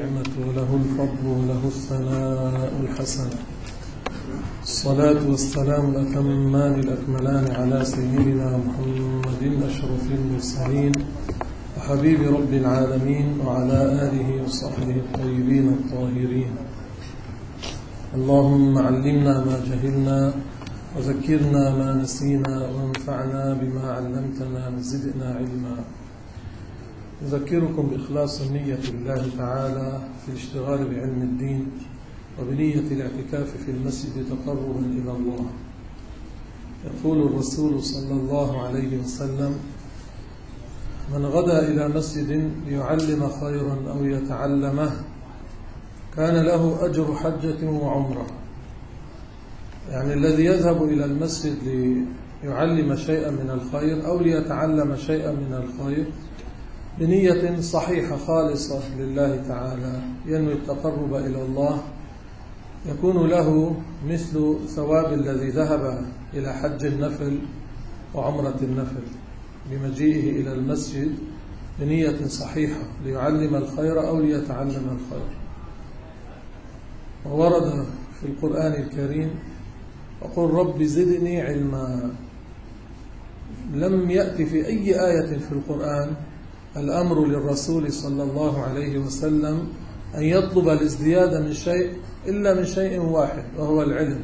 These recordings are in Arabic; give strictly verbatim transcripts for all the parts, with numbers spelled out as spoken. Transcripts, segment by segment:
النعمة وله الفضل وله الثناء الحسن. الصلاة والسلام الأتمان الأكملان على سيدنا محمد أشرف المرسلين وحبيب رب العالمين وعلى آله وصحبه الطيبين الطاهرين. اللهم علمنا ما جهلنا وذكرنا ما نسينا وانفعنا بما علمتنا وزدنا علما. أذكركم بإخلاص النية لله تعالى في الاشتغال بعلم الدين وبنية الاعتكاف في المسجد تقربا إلى الله. يقول الرسول صلى الله عليه وسلم: من غدا إلى مسجد ليعلم خيرا أو يتعلمه كان له أجر حجة وعمرة. يعني الذي يذهب إلى المسجد ليعلم شيئا من الخير أو ليتعلم شيئا من الخير بنية صحيحة خالصة لله تعالى ينوي التقرب إلى الله، يكون له مثل ثواب الذي ذهب إلى حج النفل وعمرة النفل بمجيئه إلى المسجد بنية صحيحة ليعلم الخير أو ليتعلم الخير. وورد في القرآن الكريم: وقل رب زدني علما. لم يأتي في أي آية في القرآن الأمر للرسول صلى الله عليه وسلم أن يطلب الازدياد من شيء إلا من شيء واحد وهو العلم،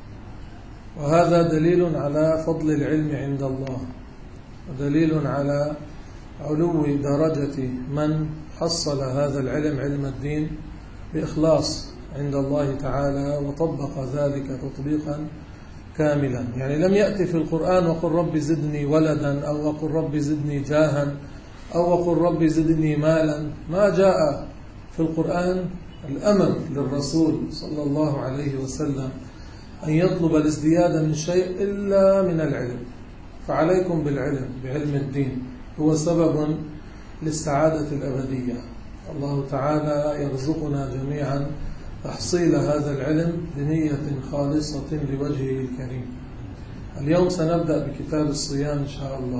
وهذا دليل على فضل العلم عند الله ودليل على علو درجة من حصل هذا العلم علم الدين بإخلاص عند الله تعالى وطبق ذلك تطبيقا كاملا. يعني لم يأتي في القرآن وقل رب زدني ولدا أو وقل رب زدني جاها أو وقل رب زدني مالا. ما جاء في القرآن الأمر للرسول صلى الله عليه وسلم أن يطلب الازدياد من شيء إلا من العلم. فعليكم بالعلم، بعلم الدين، هو سبب للسعادة الأبدية. الله تعالى يرزقنا جميعا تحصيل هذا العلم بنية خالصة لوجهه الكريم. اليوم سنبدأ بكتاب الصيام إن شاء الله.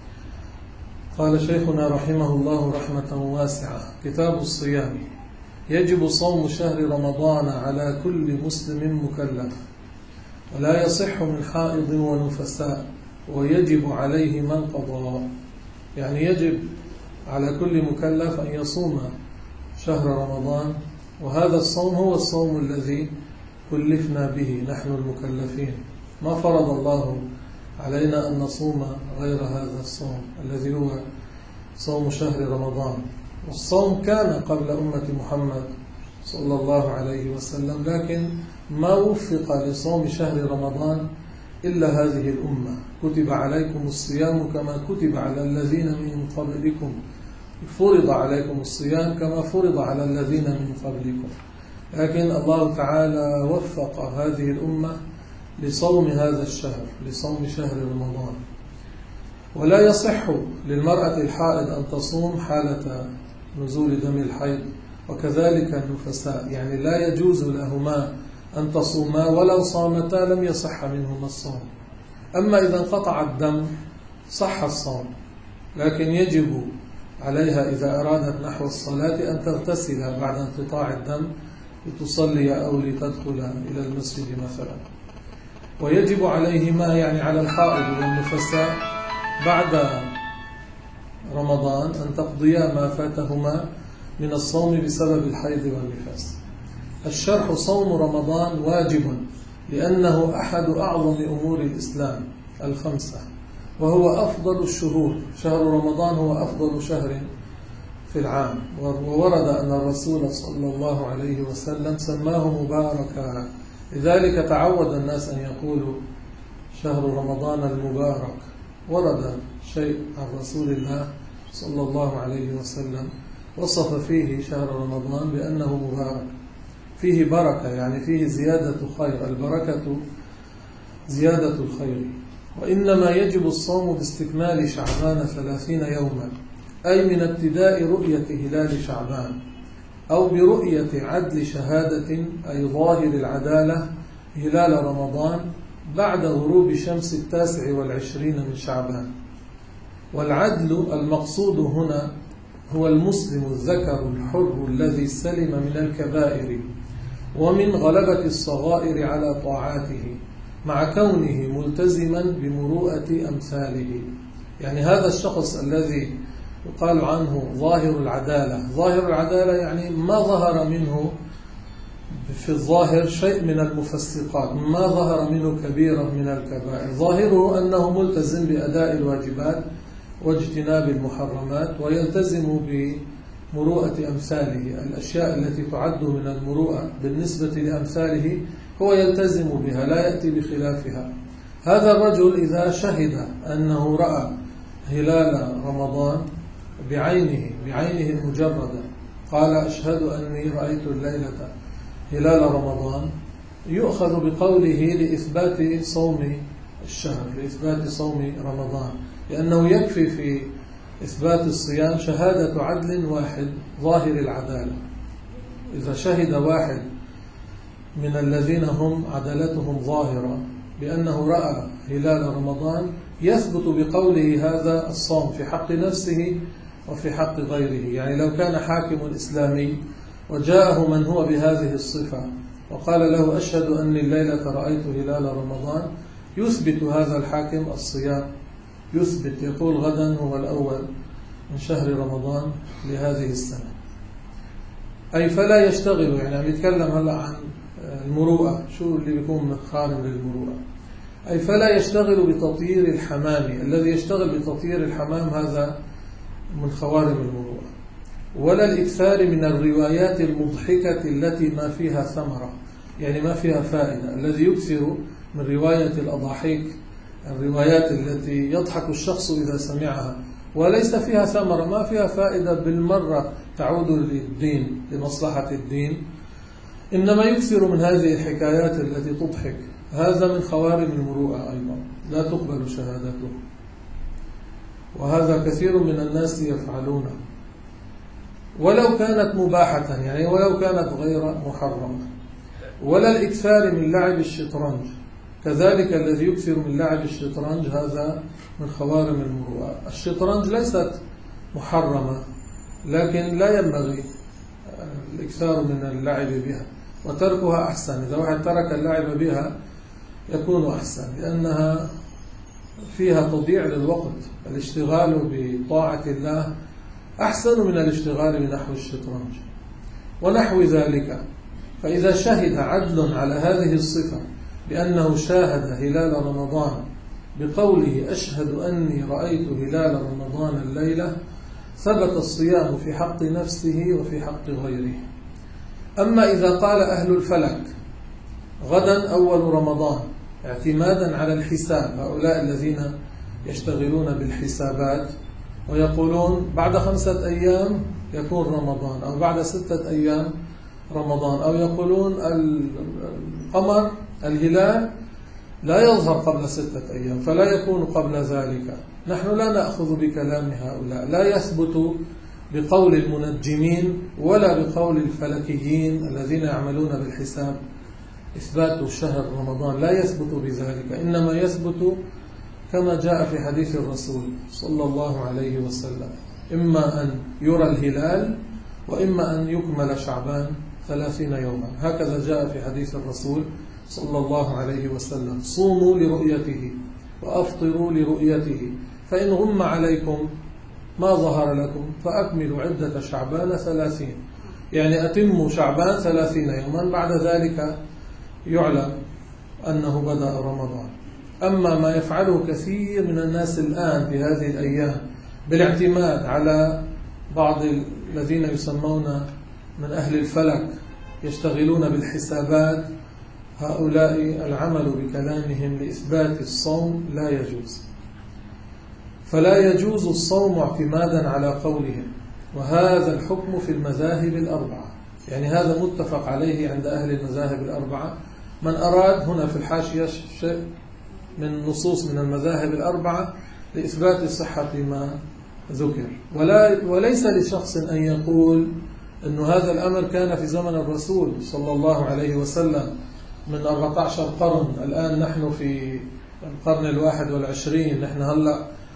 قال شيخنا رحمه الله رحمة واسعة: كتاب الصيام: يجب صوم شهر رمضان على كل مسلم مكلف، ولا يصح من حائض ونفساء، ويجب عليه من قضى. يعني يجب على كل مكلف أن يصوم شهر رمضان، وهذا الصوم هو الصوم الذي كلفنا به نحن المكلفين. ما فرض الله علينا أن نصوم غير هذا الصوم الذي هو صوم شهر رمضان. والصوم كان قبل أمة محمد صلى الله عليه وسلم، لكن ما وفق لصوم شهر رمضان إلا هذه الأمة. كتب عليكم الصيام كما كتب على الذين من قبلكم، فرض عليكم الصيام كما فرض على الذين من قبلكم. لكن الله تعالى وفق هذه الأمة لصوم هذا الشهر، لصوم شهر رمضان. ولا يصح للمرأة الحائض أن تصوم حالة نزول دم الحيض، وكذلك النفساء. يعني لا يجوز لهما أن تصوما، ولو صامتا لم يصح منهما الصوم. أما إذا انقطع الدم صح الصوم، لكن يجب عليها إذا أرادت نحو الصلاة أن تغتسل بعد انقطاع الدم لتصلي أو لتدخل إلى المسجد مثلا. ويجب عليهما، يعني على الحائض والنفساء، بعد رمضان أن تقضيا ما فاتهما من الصوم بسبب الحيض والنفاس. الشرح: صوم رمضان واجب لأنه أحد أعظم أمور الإسلام الخمسة، وهو أفضل الشهور. شهر رمضان هو أفضل شهر في العام، وورد أن الرسول صلى الله عليه وسلم سماه مباركا، لذلك تعود الناس أن يقولوا شهر رمضان المبارك. ورد شيء عن رسول الله صلى الله عليه وسلم وصف فيه شهر رمضان بأنه مبارك، فيه بركة، يعني فيه زيادة خير. البركة زيادة الخير. وإنما يجب الصوم باستكمال شعبان ثلاثين يوما، أي من ابتداء رؤية هلال شعبان، أو برؤية عدل شهادة أي ظاهر العدالة هلال رمضان بعد غروب شمس التاسع والعشرين من شعبان. والعدل المقصود هنا هو المسلم الذكر الحر الذي سلم من الكبائر ومن غلبة الصغائر على طاعاته مع كونه ملتزما بمروءة أمثاله. يعني هذا الشخص الذي يقال عنه ظاهر العدالة، ظاهر العدالة يعني ما ظهر منه في الظاهر شيء من المفسقات، ما ظهر منه كبيرة من الكبائر، ظاهره أنه ملتزم بأداء الواجبات واجتناب المحرمات ويلتزم بمروءة أمثاله، الأشياء التي تعد من المروءة بالنسبة لأمثاله هو يلتزم بها لا يأتي بخلافها. هذا الرجل إذا شهد أنه رأى هلال رمضان بعينه بعينه المجردة، قال أشهد أني رأيت الليلة هلال رمضان، يؤخذ بقوله لإثبات صوم الشهر، لإثبات صوم رمضان، لأنه يكفي في إثبات الصيام شهادة عدل واحد ظاهر العدالة. إذا شهد واحد من الذين هم عدالتهم ظاهرة بأنه رأى هلال رمضان، يثبت بقوله هذا الصوم في حق نفسه وفي حق غيره. يعني لو كان حاكم إسلامي وجاءه من هو بهذه الصفة وقال له أشهد أني الليلة رأيت هلال رمضان، يثبت هذا الحاكم الصيام، يثبت يقول غدا هو الأول من شهر رمضان لهذه السنة. أي فلا يشتغل، يعني عم يتكلم هلا عن المروءة، شو اللي بيكون خارم للمروءة. أي فلا يشتغل بتطيير الحمام، الذي يشتغل بتطيير الحمام هذا من خوارم المروءة. ولا الإكثار من الروايات المضحكة التي ما فيها ثمرة، يعني ما فيها فائدة. الذي يكثر من رواية الأضاحيك، الروايات التي يضحك الشخص إذا سمعها وليس فيها ثمرة، ما فيها فائدة بالمرة تعود للدين لمصلحة الدين، إنما يكثر من هذه الحكايات التي تضحك، هذا من خوارم المروءة أيضا لا تقبل شهادته. وهذا كثير من الناس يفعلونه ولو كانت مباحة، يعني ولو كانت غير محرمة. ولا الإكثار من لعب الشطرنج، كذلك الذي يكثر من لعب الشطرنج هذا من خوارم المروءة. الشطرنج ليست محرمة، لكن لا ينبغي الإكثار من اللعب بها، وتركها أحسن. إذا واحد ترك اللعب بها يكون أحسن، لأنها فيها تضييع للوقت. الاشتغال بطاعة الله أحسن من الاشتغال بنحو الشطرنج ونحو ذلك. فإذا شهد عدل على هذه الصفة بأنه شاهد هلال رمضان بقوله أشهد أني رأيت هلال رمضان الليلة، ثبت الصيام في حق نفسه وفي حق غيره. أما إذا قال أهل الفلك غدا أول رمضان اعتمادا على الحساب، هؤلاء الذين يشتغلون بالحسابات ويقولون بعد خمسة أيام يكون رمضان، أو بعد ستة أيام رمضان، أو يقولون القمر الهلال لا يظهر قبل ستة أيام فلا يكون قبل ذلك. نحن لا نأخذ بكلام هؤلاء، لا يثبت بقول المنجمين ولا بقول الفلكيين الذين يعملون بالحساب إثبات شهر رمضان، لا يثبت بذلك، إنما يثبت كما جاء في حديث الرسول صلى الله عليه وسلم، إما أن يرى الهلال وإما أن يكمل شعبان ثلاثين يوما، هكذا جاء في حديث الرسول صلى الله عليه وسلم: صوموا لرؤيته وأفطروا لرؤيته، فإن غم عليكم ما ظهر لكم فأكملوا عدة شعبان ثلاثين، يعني أتموا شعبان ثلاثين يوما، بعد ذلك يعلم أنه بدأ رمضان. أما ما يفعله كثير من الناس الآن في هذه الأيام بالاعتماد على بعض الذين يسمون من أهل الفلك يشتغلون بالحسابات، هؤلاء العمل بكلامهم لإثبات الصوم لا يجوز. فلا يجوز الصوم اعتمادا على قولهم، وهذا الحكم في المذاهب الأربعة، يعني هذا متفق عليه عند أهل المذاهب الأربعة. من أراد هنا في الحاشية شيء من نصوص من المذاهب الأربعة لإثبات صحة ما ذكر، ولا وليس لشخص أن يقول أن هذا الأمر كان في زمن الرسول صلى الله عليه وسلم من أربعة عشر قرن، الآن نحن في القرن الواحد والعشرين، نحن هلأ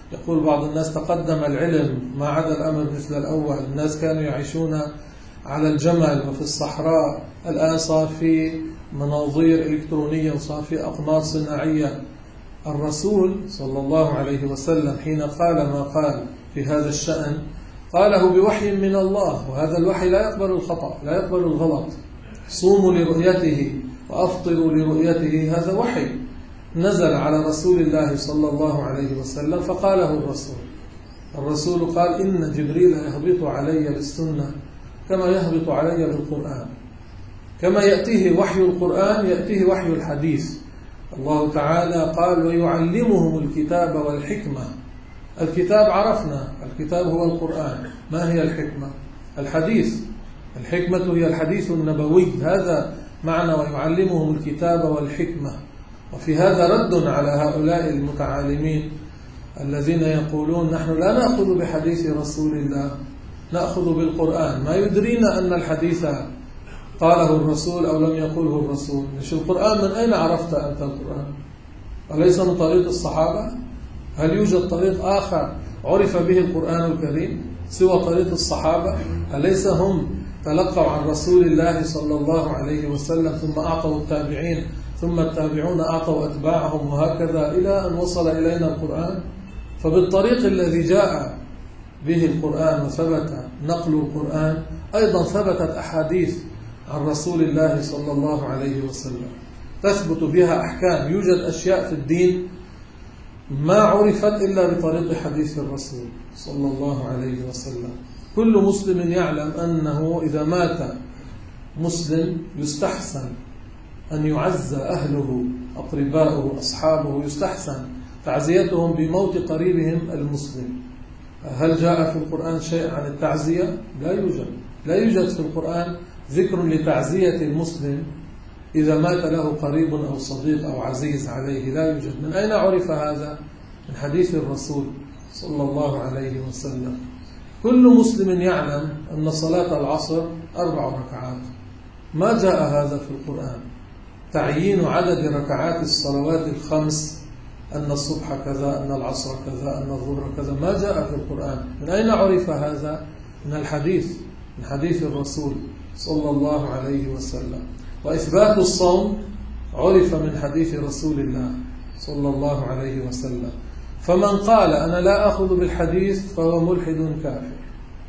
يقول بعض الناس تقدم العلم ما عدا الأمر مثل الأول، الناس كانوا يعيشون على الجمل وفي الصحراء، الآن صار في مناظير إلكترونية وصار في أقمار صناعية. الرسول صلى الله عليه وسلم حين قال ما قال في هذا الشأن قاله بوحي من الله، وهذا الوحي لا يقبل الخطأ، لا يقبل الغلط. صوموا لرؤيته وأفطروا لرؤيته، هذا وحي نزل على رسول الله صلى الله عليه وسلم فقاله الرسول. الرسول قال إن جبريل يهبط علي بالسنة كما يهبط علي بالقرآن، كما يأتيه وحي القرآن يأتيه وحي الحديث. الله تعالى قال ويعلمهم الكتاب والحكمة. الكتاب عرفنا، الكتاب هو القرآن. ما هي الحكمة؟ الحديث. الحكمة هي الحديث النبوي، هذا معنى ويعلمهم الكتاب والحكمة. وفي هذا رد على هؤلاء المتعالمين الذين يقولون نحن لا نأخذ بحديث رسول الله، نأخذ بالقرآن. ما يدرينا أن الحديث قاله الرسول أو لم يقوله الرسول. مش القرآن، من أين عرفت أنت القرآن؟ أليس من طريق الصحابة؟ هل يوجد طريق آخر عرف به القرآن الكريم سوى طريق الصحابة؟ أليس هم تلقوا عن رسول الله صلى الله عليه وسلم ثم أعطوا التابعين، ثم التابعون أعطوا أتباعهم، وهكذا إلى أن وصل إلينا القرآن؟ فبالطريق الذي جاء به القرآن وثبت نقل القرآن أيضا ثبتت أحاديث عن رسول الله صلى الله عليه وسلم تثبت بها أحكام. يوجد أشياء في الدين ما عرفت إلا بطريق حديث الرسول صلى الله عليه وسلم. كل مسلم يعلم أنه إذا مات مسلم يستحسن أن يعزى أهله أقرباؤه أصحابه، يستحسن تعزيتهم بموت قريبهم المسلم. هل جاء في القرآن شيء عن التعزية؟ لا يوجد. لا يوجد في القرآن ذكر لتعزية المسلم إذا مات له قريب أو صديق أو عزيز عليه، لا يوجد. من أين عرف هذا؟ من حديث الرسول صلى الله عليه وسلم. كل مسلم يعلم أن صلاة العصر أربع ركعات، ما جاء هذا في القرآن. تعيين عدد ركعات الصلوات الخمس، أن الصبح كذا، أن العصر كذا، أن الظهر كذا، ما جاء في القرآن. من أين عرف هذا؟ من الحديث، من حديث الرسول صلى الله عليه وسلم. وإثبات الصوم عرف من حديث رسول الله صلى الله عليه وسلم. فمن قال أنا لا أخذ بالحديث فهو ملحد كافر.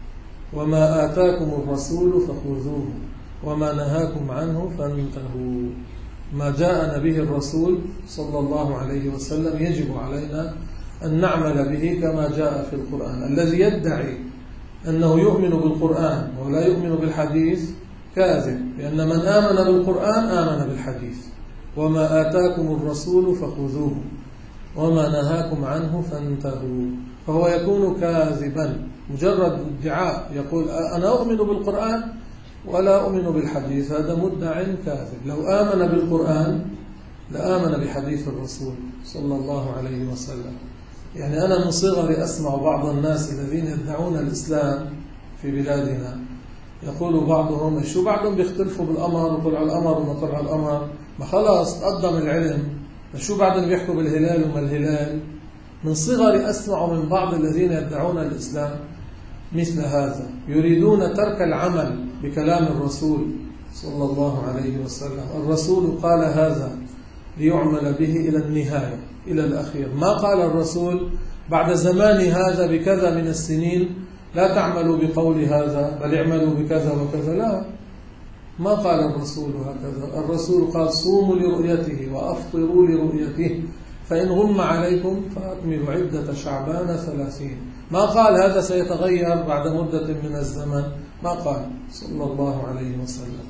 وما آتاكم الرسول فخذوه وما نهاكم عنه فانتهوا. ما جاءنا به الرسول صلى الله عليه وسلم يجب علينا أن نعمل به كما جاء في القرآن. الذي يدعي أنه يؤمن بالقرآن ولا يؤمن بالحديث كاذب، لأن من آمن بالقرآن آمن بالحديث. وما آتاكم الرسول فخذوه وما نهاكم عنه فانتهوا. فهو يكون كاذبا، مجرد ادعاء يقول أنا أؤمن بالقرآن ولا أؤمن بالحديث، هذا مدع كاذب. لو آمن بالقرآن لآمن بحديث الرسول صلى الله عليه وسلم. يعني أنا من صغري أسمع بعض الناس الذين يدعون الإسلام في بلادنا يقول بعضهم شو بعضهم بيختلفوا بالأمر وطلع الأمر وما طلع الأمر، ما خلاص قدم العلم، شو بعضهم بيحكوا بالهلال وما الهلال. من صغري أسمع من بعض الذين يدعون الإسلام مثل هذا، يريدون ترك العمل بكلام الرسول صلى الله عليه وسلم. الرسول قال هذا ليعمل به إلى النهاية، إلى الأخير. ما قال الرسول بعد زمان هذا بكذا من السنين لا تعملوا بقول هذا بل اعملوا بكذا وكذا، لا، ما قال الرسول هكذا. الرسول قال صوموا لرؤيته وأفطروا لرؤيته فإن غم عليكم فأكملوا عدة شعبان ثلاثين. ما قال هذا سيتغير بعد مدة من الزمن، ما قال صلى الله عليه وسلم.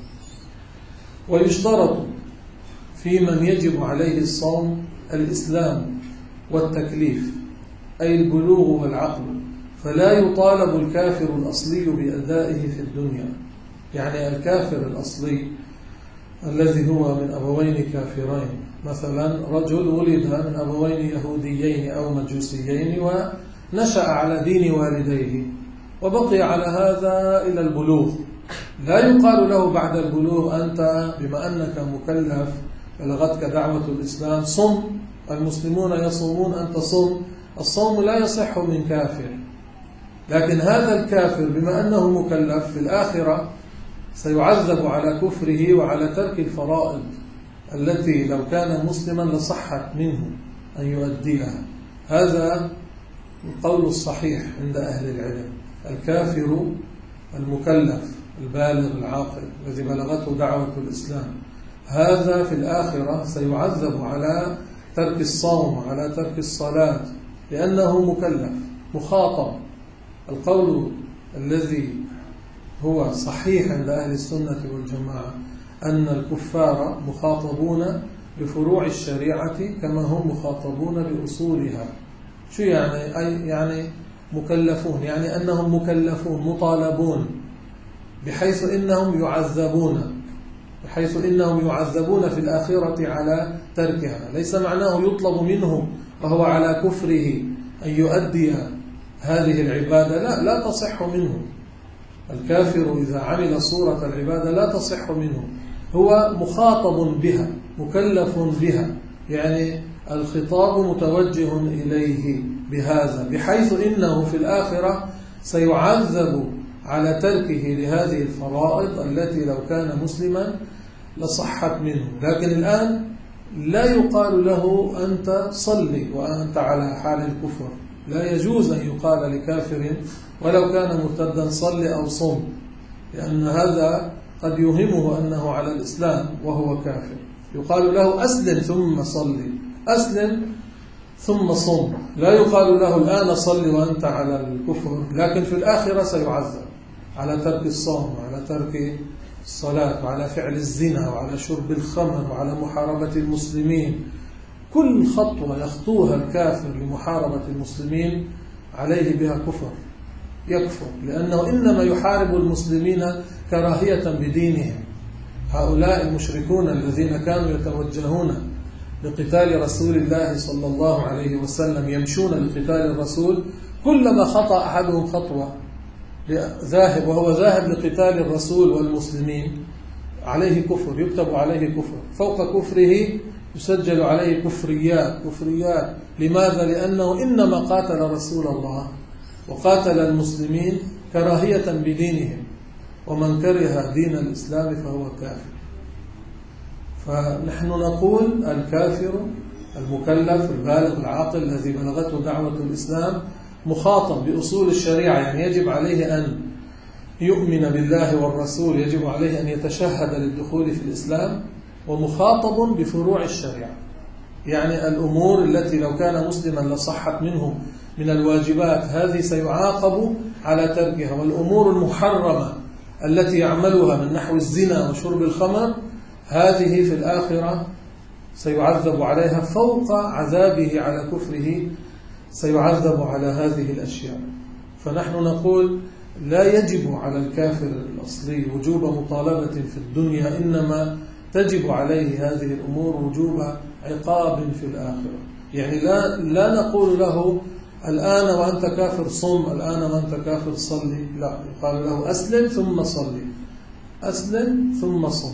ويشترط في من يجب عليه الصوم الإسلام والتكليف، أي البلوغ والعقل، فلا يطالب الكافر الأصلي بأدائه في الدنيا. يعني الكافر الأصلي الذي هو من أبوين كافرين، مثلا رجل ولد من أبوين يهوديين أو مجوسيين ونشأ على دين والديه وبقي على هذا إلى البلوغ، لا يقال له بعد البلوغ أنت بما أنك مكلف بلغتك دعوة الإسلام صم، المسلمون يصومون أنت صم، الصوم لا يصح من كافر، لكن هذا الكافر بما أنه مكلف في الآخرة سيعذب على كفره وعلى ترك الفرائض التي لو كان مسلما لصحت منه أن يؤديها. هذا القول الصحيح عند أهل العلم. الكافر المكلف البالغ العاقل الذي بلغته دعوة الإسلام هذا في الآخرة سيعذب على ترك الصوم وعلى ترك الصلاة لأنه مكلف مخاطب. القول الذي هو صحيح عند أهل السنة والجماعة أن الكفار مخاطبون بفروع الشريعة كما هم مخاطبون بأصولها. شو يعني؟ أي يعني مكلفون، يعني أنهم مكلفون مطالبون بحيث إنهم يعذبون بحيث إنهم يعذبون في الآخرة على تركها. ليس معناه يطلب منه وهو على كفره أن يؤدي هذه العبادة، لا لا تصح منه. الكافر إذا عمل صورة العبادة لا تصح منه، هو مخاطب بها مكلف بها، يعني الخطاب متوجه إليه بهذا، بحيث إنه في الآخرة سيعذب على تركه لهذه الفرائض التي لو كان مسلما لصحت منه. لكن الآن لا يقال له أنت صلي وأنت على حال الكفر، لا يجوز أن يقال لكافر ولو كان مرتدا صلي أو صم، لأن هذا قد يوهمه أنه على الإسلام وهو كافر. يقال له أسلم ثم صلي، أسلم ثم صم، لا يقال له الآن صلي وأنت على الكفر. لكن في الآخرة سيعذب على ترك الصوم وعلى ترك الصلاة وعلى فعل الزنا وعلى شرب الخمر وعلى محاربة المسلمين. كل خطوة يخطوها الكافر لمحاربة المسلمين عليه بها كفر، يكفر، لأنه إنما يحارب المسلمين كراهية بدينهم. هؤلاء المشركون الذين كانوا يتوجهون لقتال رسول الله صلى الله عليه وسلم يمشون لقتال الرسول، كلما خطأ أحدهم خطوة ذاهب وهو ذاهب لقتال الرسول والمسلمين عليه كفر، يكتب عليه كفر، فوق كفره يسجل عليه كفريات كفريات. لماذا؟ لأنه إنما قاتل رسول الله وقاتل المسلمين كراهية بدينهم، ومن كره دين الإسلام فهو كافر. فنحن نقول الكافر المكلف البالغ العاقل الذي بلغته دعوة الإسلام مخاطب بأصول الشريعة، يعني يجب عليه أن يؤمن بالله والرسول، يجب عليه أن يتشهد للدخول في الإسلام، ومخاطب بفروع الشريعة، يعني الأمور التي لو كان مسلما لصحت منه من الواجبات هذه سيعاقب على تركها، والأمور المحرمة التي يعملها من نحو الزنا وشرب الخمر هذه في الآخرة سيعذب عليها فوق عذابه على كفره، سيعذب على هذه الأشياء. فنحن نقول لا يجب على الكافر الأصلي وجوب مطالبة في الدنيا، إنما تجب عليه هذه الأمور وجوب عقاب في الآخرة. يعني لا, لا نقول له الآن وأنت كافر صم، الآن وأنت كافر صلي، لا، يقال له أسلم ثم صلي، أسلم ثم صم.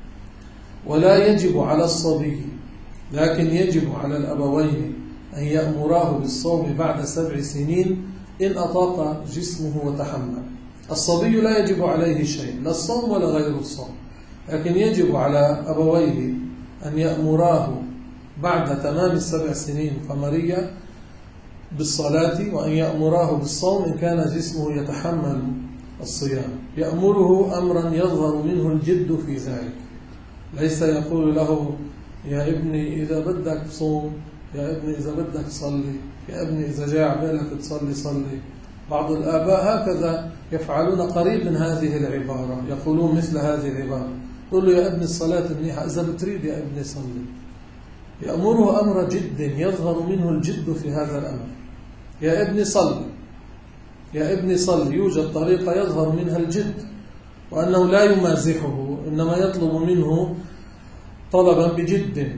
ولا يجب على الصبي، لكن يجب على الأبوين أن يأمراه بالصوم بعد سبع سنين إن أطاق جسمه وتحمل. الصبي لا يجب عليه شيء، لا الصوم ولا غير الصوم، لكن يجب على أبويه أن يأمراه بعد تمام السبع سنين قمرية بالصلاة، وأن يأمراه بالصوم إن كان جسمه يتحمل الصيام. يأمره أمرا يظهر منه الجد في ذلك، ليس يقول له يا ابني إذا بدك صوم، يا ابني إذا بدك صلي، يا ابني إذا جاء عبالك تصلي صلي. بعض الآباء هكذا يفعلون قريب من هذه العبارة، يقولون مثل هذه العبارة، يقول له يا ابني الصلاة منيحة، إذا بتريد يا ابني صلي. يأمره أمر جد يظهر منه الجد في هذا الأمر. يا ابني صلي، يا ابني صلي، يوجد طريقة يظهر منها الجد، وأنه لا يمازحه، إنما يطلب منه طلبا بجد.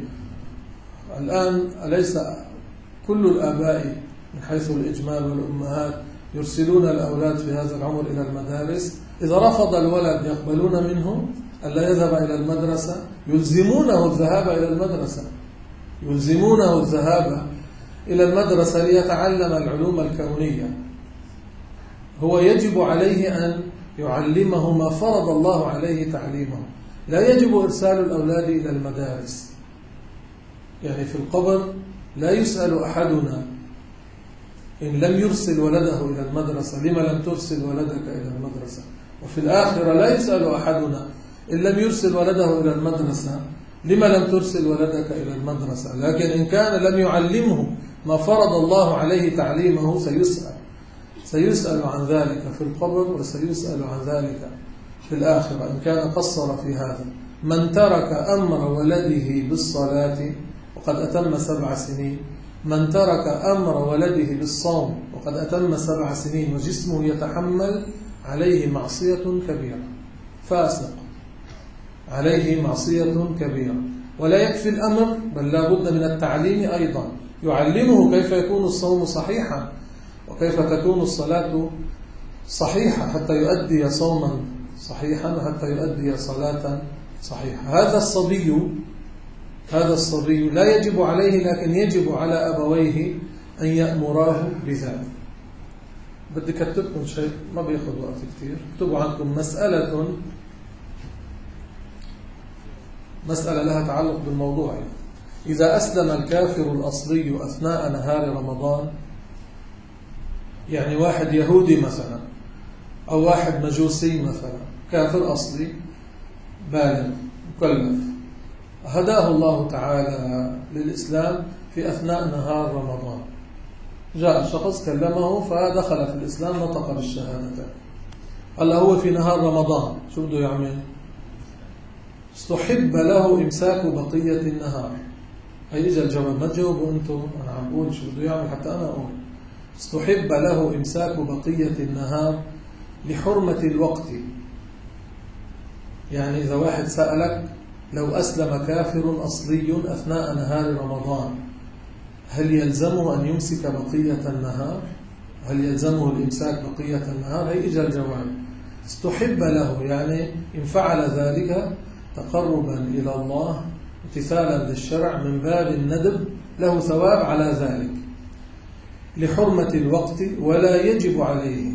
الآن أليس كل الآباء من حيث الإجمال والأمهات يرسلون الأولاد في هذا العمر إلى المدارس؟ إذا رفض الولد يقبلون منه ألا يذهب إلى المدرسة، يلزمونه الذهاب إلى المدرسة، يلزمونه الذهاب إلى المدرسة ليتعلم العلوم الكونية، هو يجب عليه أن يعلمه ما فرض الله عليه تعليمه. لا يجب إرسال الأولاد إلى المدارس. يعني في القبر لا يسأل أحدنا إن لم يرسل ولده إلى المدرسة لما لم ترسل ولدك إلى المدرسة، وفي الآخرة لا يسأل أحدنا إن لم يرسل ولده إلى المدرسة لما لم ترسل ولدك إلى المدرسة. لكن إن كان لم يعلمه ما فرض الله عليه تعليمه سيسأل سيسأل عن ذلك في القبر، وسيسأل عن ذلك في الآخرة إن كان قصر في هذا. من ترك أمر ولده بالصلاة وقد أتم سبع سنين، من ترك أمر ولده بالصوم وقد أتم سبع سنين وجسمه يتحمل، عليه معصية كبيرة، فاسق، عليه معصية كبيرة. ولا يكفي الأمر، بل لا بد من التعليم أيضا، يعلمه كيف يكون الصوم صحيحا وكيف تكون الصلاة صحيحة حتى يؤدي صوما صحيحا وحتى يؤدي صلاة صحيحة. هذا الصبي هذا الصبي لا يجب عليه، لكن يجب على أبويه أن يأمراه بذلك. بدي كتبكم شيء ما بياخذ وقت كثير، اكتبوا عنكم مسألة مسألة لها تعلق بالموضوع. إذا أسلم الكافر الأصلي أثناء نهار رمضان، يعني واحد يهودي مثلا أو واحد مجوسي مثلا، كافر أصلي بالغ مكلف، هداه الله تعالى للإسلام في أثناء نهار رمضان، جاء شخص كلمه فدخل في الإسلام، نطق بالشهادة. هلا هو في نهار رمضان شو بده يعمل؟ استحب له إمساك بقية النهار. هي إجا الجواب، ما تجاوبوا أنتم، أنا عم بقول شو بده يعمل حتى أنا أقول. استحب له إمساك بقية النهار لحرمة الوقت. يعني إذا واحد سألك لو أسلم كافر أصلي أثناء نهار رمضان هل يلزمه أن يمسك بقية النهار؟ هل يلزمه الإمساك بقية النهار؟ هي إجا الجواب، استحب له، يعني إن فعل ذلك تقربا إلى الله امتثالا للشرع من باب الندب له ثواب على ذلك لحرمة الوقت. ولا يجب عليه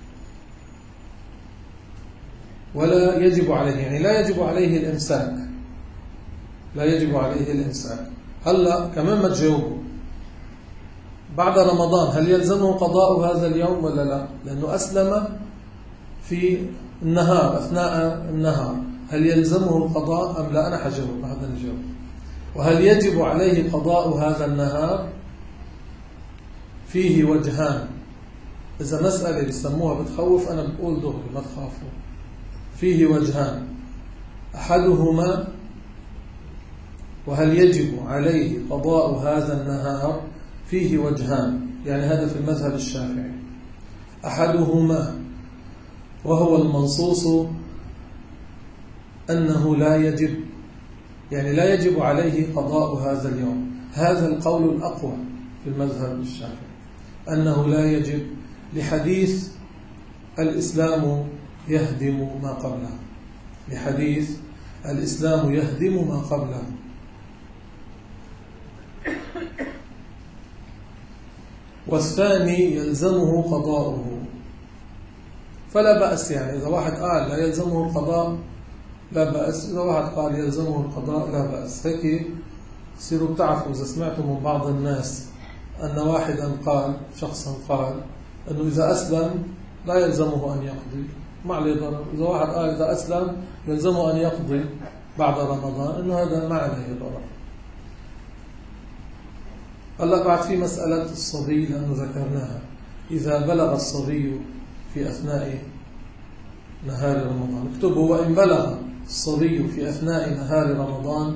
ولا يجب عليه يعني لا يجب عليه الإمساك لا يجب عليه الإمساك. هلا كمان ما تجاوبوا، بعد رمضان هل يلزمه قضاء هذا اليوم ولا لا؟ لأنه أسلم في النهار أثناء النهار، هل يلزمه القضاء أم لا؟ أنا حجاوب هذا الجواب. وهل يجب عليه قضاء هذا النهار؟ فيه وجهان. إذا مسألة بيسموها بتخوف أنا بقول دغري ما تخافوا. فيه وجهان، أحدهما وهل يجب عليه قضاء هذا النهار، فيه وجهان، يعني هذا في المذهب الشافعي. أحدهما وهو المنصوص أنه لا يجب، يعني لا يجب عليه قضاء هذا اليوم. هذا القول الأقوى في المذهب الشافعي أنه لا يجب، لحديث الإسلام يهدم ما قبله، لحديث الإسلام يهدم ما قبله. والثاني يلزمه قضاؤه، فلا بأس. يعني إذا واحد قال لا يلزمه القضاء لا بأس، إذا واحد قال يلزمه القضاء لا بأس. هيك سيروا بتعرفوا إذا سمعتم من بعض الناس أن واحدا قال، شخصا قال أنه إذا أسلم لا يلزمه أن يقضي، ما عليه ضرر. إذا واحد قال إذا أسلم يلزمه أن يقضي بعد رمضان، أنه هذا ما عليه ضرر. هلا بعد في مسألة الصبي لأنه ذكرناها. إذا بلغ الصبي في أثناء نهار رمضان، اكتبوا وإن بلغ الصبي في أثناء نهار رمضان،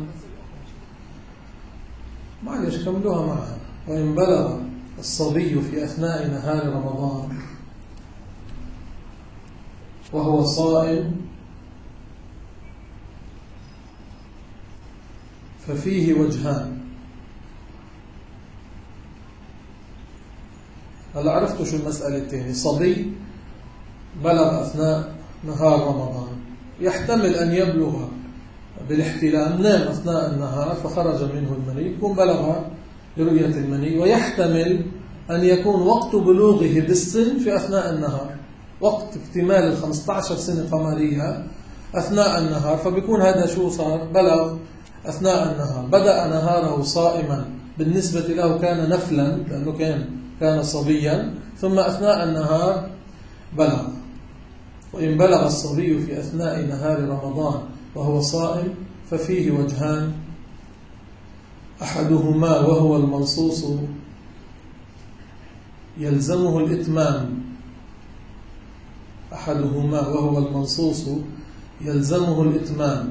معلش كملوها معها. وإن بلغ الصبي في أثناء نهار رمضان وهو صائم ففيه وجهان. هلا عرفتوا شو المسألة الثانية؟ صبي بلغ أثناء نهار رمضان، يحتمل أن يبلغ بالاحتلام، نام أثناء النهار فخرج منه المني، يكون بلغ لرؤية المني، ويحتمل أن يكون وقت بلوغه بالسن في أثناء النهار، وقت اكتمال الخمسة عشر سنة قمرية أثناء النهار، فبيكون هذا شو صار؟ بلغ أثناء النهار، بدأ نهاره صائما، بالنسبة له كان نفلا لأنه كان كان صبيا، ثم أثناء النهار بلغ. وإن بلغ الصبي في أثناء نهار رمضان وهو صائم ففيه وجهان، أحدهما وهو المنصوص يلزمه الإتمام أحدهما وهو المنصوص يلزمه الإتمام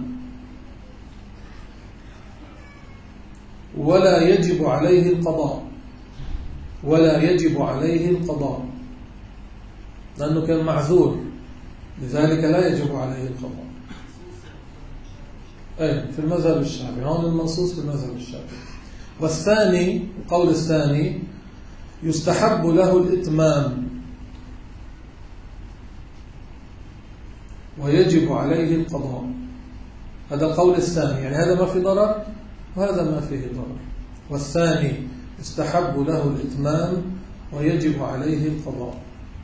ولا يجب عليه القضاء ولا يجب عليه القضاء لأنه كان معذور، لذلك لا يجب عليه القضاء. أي في المذهب الشافعي، هون المنصوص في المذهب الشافعي. والثاني القول الثاني يستحب له الإتمام ويجب عليه القضاء، هذا القول الثاني، يعني هذا ما في ضرر وهذا ما فيه ضرر. والثاني يستحب له الإتمام ويجب عليه القضاء.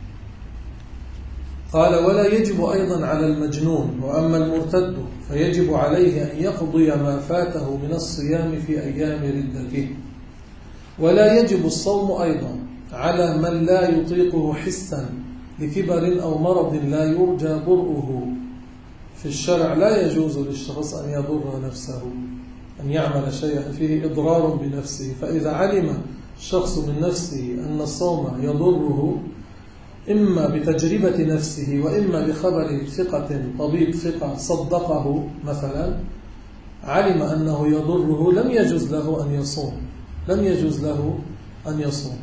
قال ولا يجب أيضا على المجنون، وأما المرتد فيجب عليه أن يقضي ما فاته من الصيام في أيام ردته. ولا يجب الصوم أيضا على من لا يطيقه حسا لكبر أو مرض لا يرجى برؤه. في الشرع لا يجوز للشخص أن يضر نفسه، أن يعمل شيئا فيه إضرار بنفسه، فإذا علم الشخص من نفسه أن الصوم يضره إما بتجربة نفسه وإما بخبر ثقة طبيب ثقة صدقه مثلا، علم أنه يضره، لم يجوز له أن يصوم لم يجوز له أن يصوم.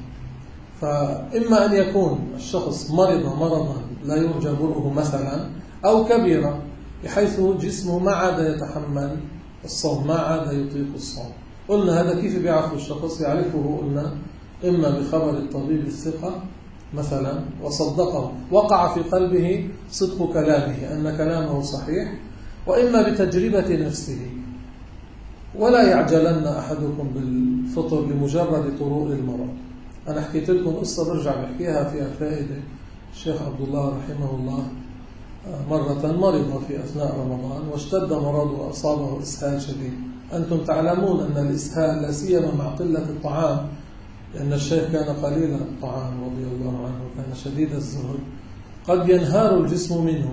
فإما أن يكون الشخص مرض مرضا لا يرجى برؤه مثلا، أو كبيرة بحيث جسمه ما عاد يتحمل الصوم، ما عاد يطيق الصوم. قلنا هذا كيف بيعرف الشخص؟ يعرفه قلنا إما بخبر الطبيب الثقة مثلا وصدقه، وقع في قلبه صدق كلامه أن كلامه صحيح، وإما بتجربة نفسه. ولا يعجلن أحدكم بالفطر لمجرد طروء المرض. أنا حكيت لكم قصة برجع بحكيها فيها فائدة. الشيخ عبد الله رحمه الله مرة مرض في أثناء رمضان واشتد مرضه وأصابه إسهال شديد. أنتم تعلمون أن الإسهال لا سيما مع قلة الطعام، لأن الشيخ كان قليل الطعام رضي الله عنه، كان شديد الزهد، قد ينهار الجسم منه.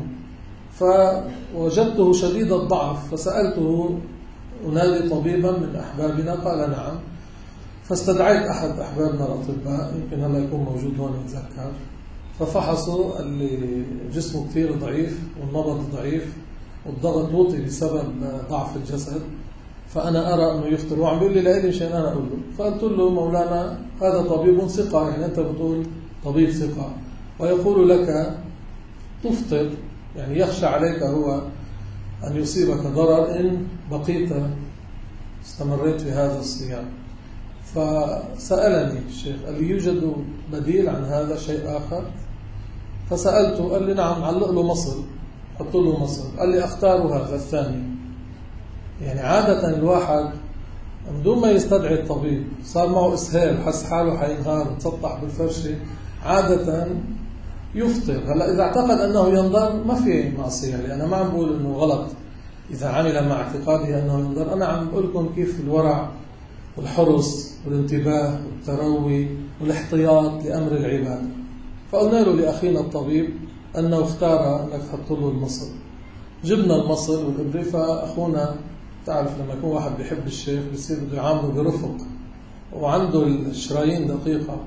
فوجدته شديد الضعف فسألته أنادي طبيبا من أحبابنا؟ قال نعم. فاستدعيت أحد أحبابنا الأطباء، يمكن هلا يكون موجود هون يتذكر، ففحصوا اللي جسمه كثير ضعيف والنبض ضعيف والضغط وطي بسبب ضعف الجسد، فأنا أرى أنه يفطر. وعم بيقول لي لألي مشان أنا أقول له. فقلت له مولانا هذا طبيب ثقة، يعني أنت بتقول طبيب ثقة ويقول لك تفطر، يعني يخشى عليك هو أن يصيبك ضرر إن بقيت استمريت في هذا الصيام. فسألني الشيخ قال لي يوجد بديل عن هذا شيء آخر؟ فسألته قال لي نعم، علق له مصل، حط له مصل. قال لي أختار هذا الثاني. يعني عادة الواحد بدون ما يستدعي الطبيب صار معه إسهال، حس حاله حينهار، تسطح بالفرشة، عادة يفطر. هلا إذا اعتقد أنه ينضر ما في معصية، لأن أنا ما عم بقول أنه غلط إذا عمل مع اعتقاده أنه ينضر. أنا عم بقول لكم كيف الورع والحرص والانتباه والتروي والاحتياط لأمر العبادة. فقلنا له لأخينا الطبيب أنه اختار أنك تحط له المصل. جبنا المصل والإبرة، فأخونا تعرف لما يكون واحد بيحب الشيخ بيصير بده يعامله برفق وعنده الشرايين دقيقة،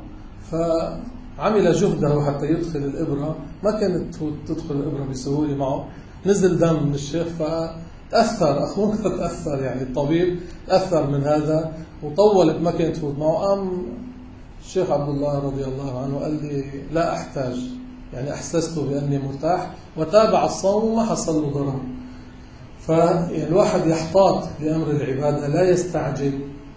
فعمل جهده حتى يدخل الإبرة. ما كانت تدخل الإبرة بسهولة معه، نزل دم من الشيخ فتأثر أخونا تأثر، يعني الطبيب تأثر من هذا وطولت ما كانت تفوت معه. قام الشيخ عبد الله رضي الله عنه قال لي لا أحتاج، يعني أحسست بأني مرتاح وتابع الصوم وما حصل له ضرر. فالواحد يحتاط لأمر العبادة، لا يستعجل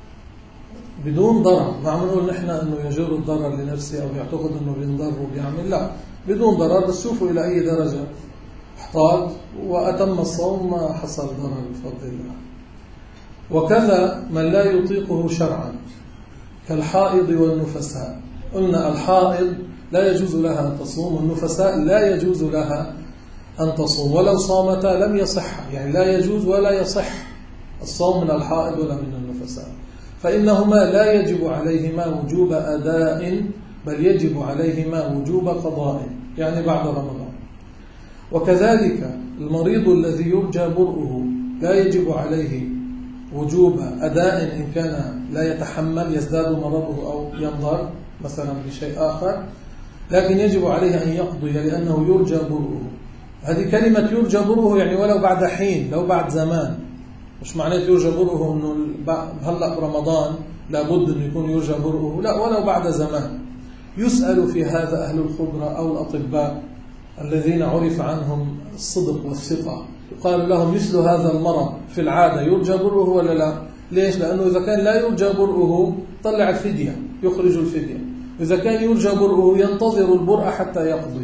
بدون ضرر. ما عم نقول نحن أنه يجر الضرر لنفسه أو يعتقد أنه بينضر وبيعمل، لا، بدون ضرر، بس شوفوا إلى أي درجة احتاط وأتم الصوم ما حصل ضرر بفضل الله. وكذا من لا يطيقه شرعا، كالحائض والنفساء. قلنا الحائض لا يجوز لها أن تصوم، والنفساء لا يجوز لها أن تصوم، ولو صامتا لم يصح، يعني لا يجوز ولا يصح الصوم من الحائض ولا من النفساء، فإنهما لا يجب عليهما وجوب أداء، بل يجب عليهما وجوب قضاء، يعني بعد رمضان. وكذلك المريض الذي يرجى برؤه لا يجب عليه وجوب أداء إن كان لا يتحمل، يزداد مرضه أو ينظر مثلا بشيء آخر، لكن يجب عليه أن يقضي لأنه يرجى برؤه. هذه كلمة يرجى برؤه يعني ولو بعد حين، لو بعد زمان، مش معناه يرجى برؤه أنه هلأ رمضان لابد أن يكون يرجى برؤه، لا، ولو بعد زمان. يسأل في هذا أهل الخبرة أو الأطباء الذين عرف عنهم الصدق والثقة، يقال لهم مثل هذا المرض في العادة يرجى برؤه ولا لا؟ ليش؟ لأنه إذا كان لا يرجى برؤه طلع الفدية، يخرج الفدية. إذا كان يرجى برؤه ينتظر البرء حتى يقضي.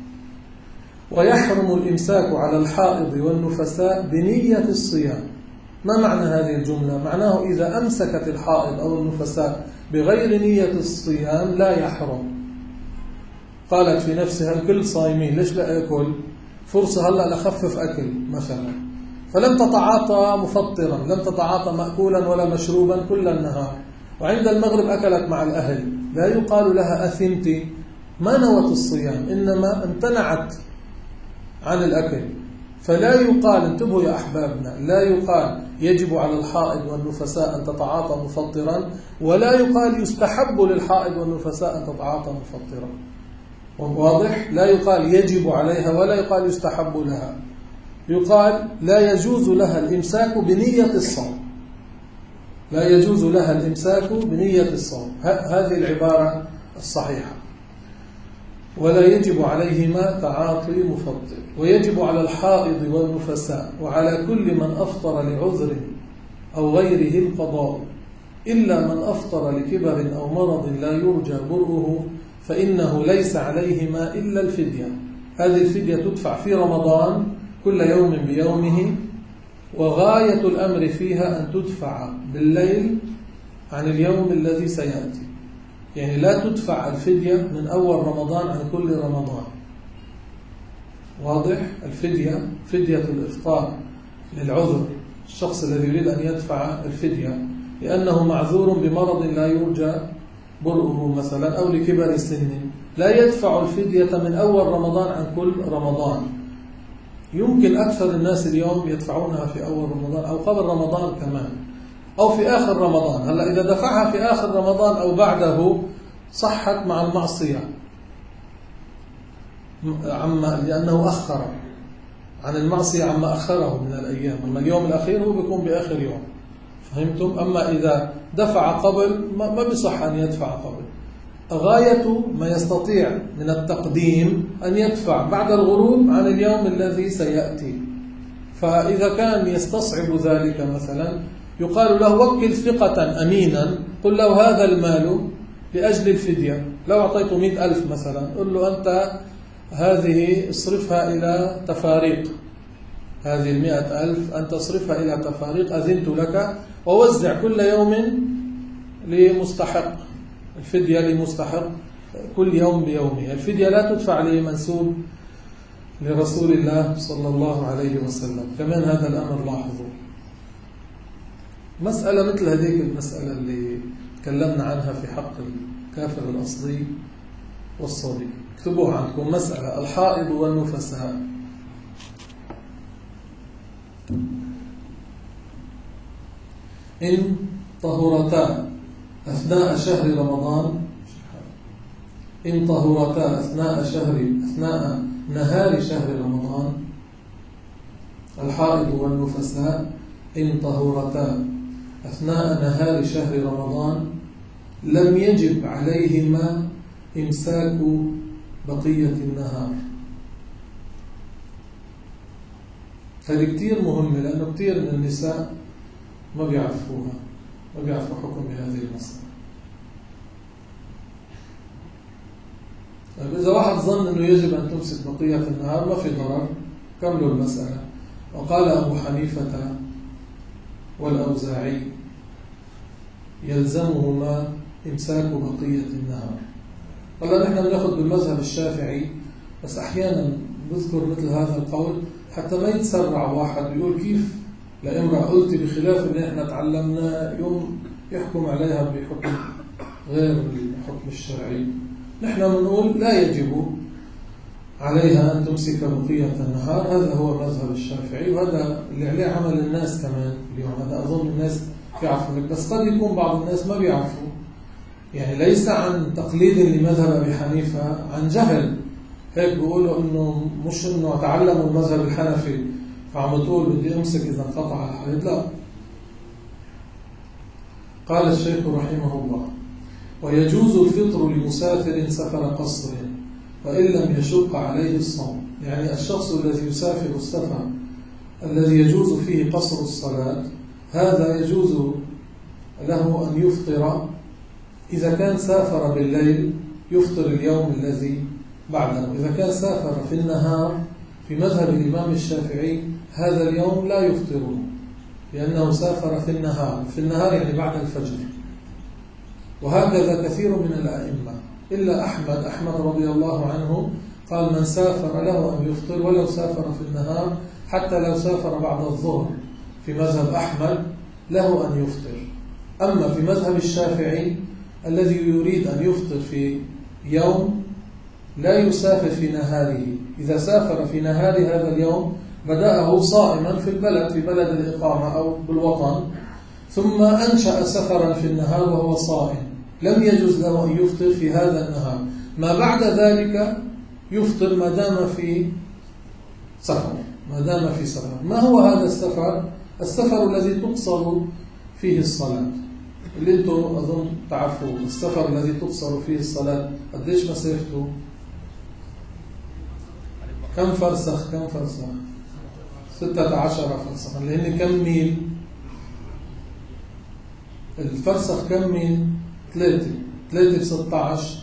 ويحرم الإمساك على الحائض والنفساء بنية الصيام. ما معنى هذه الجملة؟ معناه إذا أمسكت الحائض أو النفساء بغير نية الصيام لا يحرم. قالت في نفسها الكل صايمين، ليش لا أكل؟ فرصة هلأ لخفف أكل مثلا، فلم تتعاطى مفطرا، لم تتعاطى مأكولا ولا مشروبا كل النهار، وعند المغرب أكلت مع الأهل، لا يقال لها أثمت، ما نوت الصيام، إنما امتنعت عن الأكل. فلا يقال، انتبهوا يا أحبابنا، لا يقال يجب على الحائض والنفساء أن تتعاطى مفطرا، ولا يقال يستحب للحائض والنفساء أن تتعاطى مفطرا. واضح؟ لا يقال يجب عليها ولا يقال يستحب لها، يقال لا يجوز لها الإمساك بنية الصوم، لا يجوز لها الإمساك بنية الصوم، هذه العبارة الصحيحة. ولا يجب عليهما تعاطي مفطر. ويجب على الحائض والنفساء وعلى كل من أفطر لعذر أو غيره القضاء، إلا من أفطر لكبر أو مرض لا يرجى برؤه، فإنه ليس عليهما إلا الفدية. هذه الفدية تدفع في رمضان كل يوم بيومه، وغاية الأمر فيها أن تدفع بالليل عن اليوم الذي سيأتي، يعني لا تدفع الفدية من أول رمضان عن كل رمضان. واضح؟ الفدية فدية الإفطار للعذر، الشخص الذي يريد أن يدفع الفدية لأنه معذور بمرض لا يرجى برؤه مثلا أو لكبر سن، لا يدفع الفدية من أول رمضان عن كل رمضان. يمكن أكثر الناس اليوم يدفعونها في أول رمضان أو قبل رمضان كمان، أو في آخر رمضان. هلا إذا دفعها في آخر رمضان أو بعده صحت مع المعصية، عما لأنه أخر عن المعصية عما أخره من الأيام، أما اليوم الأخير هو بيكون بآخر يوم، فهمتم؟ أما إذا دفع قبل ما بصح أن يدفع قبل. غاية ما يستطيع من التقديم أن يدفع بعد الغروب عن اليوم الذي سيأتي. فإذا كان يستصعب ذلك مثلا يقال له وكل ثقة أمينا، قل له هذا المال لأجل الفدية، لو أعطيته مئة ألف مثلا قل له أنت هذه اصرفها إلى تفاريق، هذه المئة ألف أن تصرفها إلى تفاريق أذنت لك، ووزع كل يوم لمستحق، الفدية لمستحق كل يوم بيومه. الفدية لا تدفع لمنسوب لرسول الله صلى الله عليه وسلم. كمان هذا الأمر لاحظوا. مسألة مثل هذيك المسألة اللي تكلمنا عنها في حق الكافر الأصلي والصبي، اكتبوها عندكم، مسألة الحائض والنفساء. إن طهرتا أثناء شهر رمضان، إن طهرتا أثناء شهر أثناء نهار شهر رمضان، الحائض والنفساء إن طهرتا أثناء نهار شهر رمضان لم يجب عليهما إمساك بقية النهار. هذه كتير مهمة، لأنه كتير من النساء ما بيعرفوها، ما بيعرفوا حكم بهذه المسألة. إذا واحد ظن أنه يجب أن تمسك بقية النهار ما في ضرر، كملوا المسألة. وقال أبو حنيفة والأوزاعي يلزمهما إمساك بقية النهار. والله نحن بناخذ بالمذهب الشافعي، بس أحيانا بذكر مثل هذا القول حتى ما يتسرع واحد ويقول كيف لامرأة قلت بخلاف اللي نحن تعلمنا يوم يحكم عليها بحكم غير الحكم الشرعي. نحن بنقول لا يجب عليها أن تمسك بقية النهار، هذا هو مذهب الشافعي، وهذا اللي عليه عمل الناس كمان اليوم. هذا أظن الناس يعرفوا، بس قد يكون بعض الناس ما بيعرفوا، يعني ليس عن تقليد لمذهب أبي حنيفة، عن جهل. هيك بيقولوا إنه مش إنه تعلموا المذهب الحنفي فعم تقول بدي أمسك إذا انقطع الحيض، لا. قال الشيخ رحمه الله: ويجوز الفطر لمسافر سفر قصر وإن لم يشق عليه الصوم. يعني الشخص الذي يسافر السفر الذي يجوز فيه قصر الصلاة، هذا يجوز له أن يفطر إذا كان سافر بالليل، يفطر اليوم الذي بعده. إذا كان سافر في النهار في مذهب الإمام الشافعي هذا اليوم لا يفطره، لأنه سافر في النهار. في النهار يعني بعد الفجر. وهكذا كثير من الأئمة إلا أحمد أحمد رضي الله عنه قال من سافر له أن يفطر ولو سافر في النهار، حتى لو سافر بعد الظهر. في مذهب أحمد له أن يفطر. أما في مذهب الشافعي الذي يريد أن يفطر في يوم لا يسافر في نهاره، إذا سافر في نهار هذا اليوم بدأه صائما في البلد، في بلد الإقامة أو بالوطن، ثم أنشأ سفرا في النهار وهو صائم، لم يجوز له أن يفطر في هذا النهار. ما بعد ذلك يفطر ما دام في سفر، ما دام في سفر. ما هو هذا السفر؟ السفر الذي تقصر فيه الصلاة، اللي انتم أظن تعرفوه. السفر الذي تقصر فيه الصلاة قديش مسافته؟ كم فرسخ؟ كم فرسخ؟ ستة عشر فرسخا، اللي هن كم ميل؟ الفرسخ كم ميل؟ ثلاثة. ثلاثة بستة عشر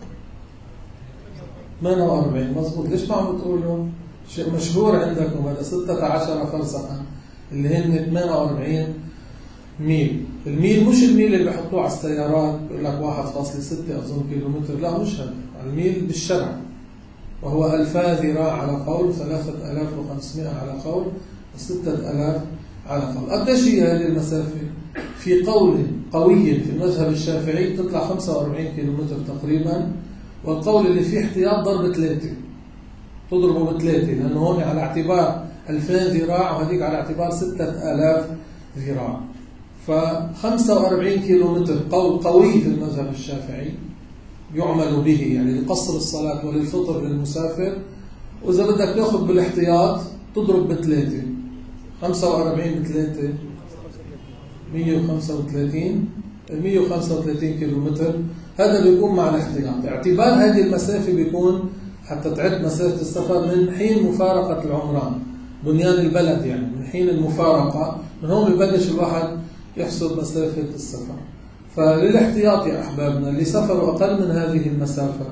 ثمانية وأربعين. مظبوط. ليش ما عم بتقولوا؟ شيء مشهور عندكم هذا ستة عشر فرسخا، اللي هن ثمانية وأربعين ميل. الميل مش الميل اللي بحطوه على السيارات بيقول لك واحد فاصلة ستة أظن كيلومتر، لا مش هذا. الميل بالشرع وهو ألفا ذراع على قول، ثلاثة آلاف وخمسمائة على قول، وستة آلاف على قول. قديش هي هذه المسافة؟ في قول قوي في المذهب الشافعي تطلع خمسة وأربعين كيلومتر تقريبا، والقول اللي فيه احتياط ضرب ثلاثة، تضربه بثلاثة، لأنه هون على اعتبار ألفين ذراع وهذيك على اعتبار ستة آلاف ذراع. فخمسة وأربعين كيلومتر قول قوي في المذهب الشافعي يعمل به، يعني لقصر الصلاة وللفطر للمسافر. وإذا بدك تأخذ بالاحتياط تضرب بثلاثة، خمسة وأربعين بثلاثة مية وخمسة وثلاثين، مية وخمسة وثلاثين كيلومتر. هذا بيكون مع الاحتياط. اعتبار هذه المسافة بيكون حتى تعد مسافة السفر من حين مفارقة العمران، بنيان البلد، يعني من حين المفارقة، من هون ببلش الواحد يحسب مسافة السفر. فللاحتياط يا أحبابنا، اللي سفروا أقل من هذه المسافة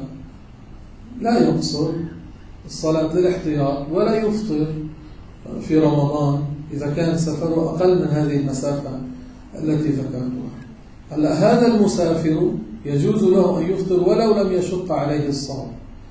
لا يقصر الصلاة للاحتياط ولا يفطر في رمضان إذا كان سفره أقل من هذه المسافة التي ذكرتها. هلا هذا المسافر يجوز له أن يفطر ولو لم يشق عليه الصوم.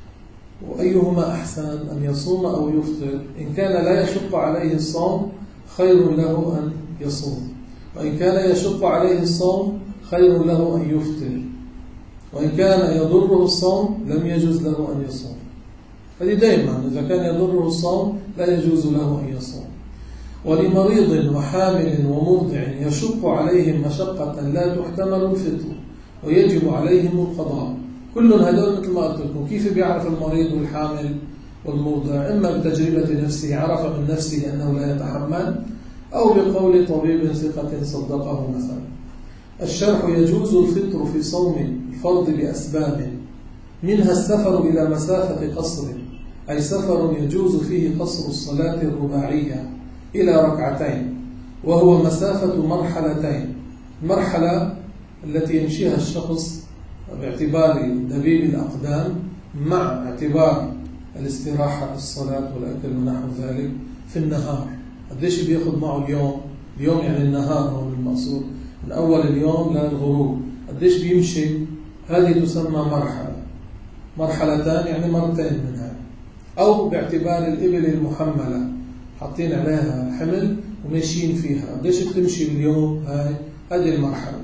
وأيهما أحسن، أن يصوم أو يفطر؟ إن كان لا يشق عليه الصوم خير له أن يصوم، وإن كان يشق عليه الصوم خير له أن يفطر، وإن كان يضره الصوم لم يجوز له أن يصوم. هذه دائما إذا كان يضره الصوم لا يجوز له أن يصوم. ولمريض وحامل ومرضع يشق عليهم مشقة لا تحتمل الفطر ويجب عليهم القضاء. كل هذول مثل ما قلت لكم. كيف بيعرف المريض والحامل والمرضع؟ إما بتجربة نفسه، عرف من نفسه أنه لا يتحمل، أو بقول طبيب ثقة صدقه مثلا. الشرح: يجوز الفطر في صوم الفرض لأسباب، منها السفر إلى مسافة قصر، أي سفر يجوز فيه قصر الصلاة الرباعية إلى ركعتين، وهو مسافة مرحلتين. المرحلة التي يمشيها الشخص باعتبار دبيب الأقدام مع اعتبار الاستراحة في الصلاة والأكل ونحو ذلك في النهار. قديش بيأخذ معه اليوم؟ اليوم يعني النهار هو المقصود، من أول اليوم للغروب. قديش بيمشي، هذه تسمى مرحلة. مرحلتان يعني مرتين منها. أو باعتبار الإبل المحملة حاطين عليها حمل وماشيين فيها، قديش بتمشي باليوم، هاي هذه المرحلة.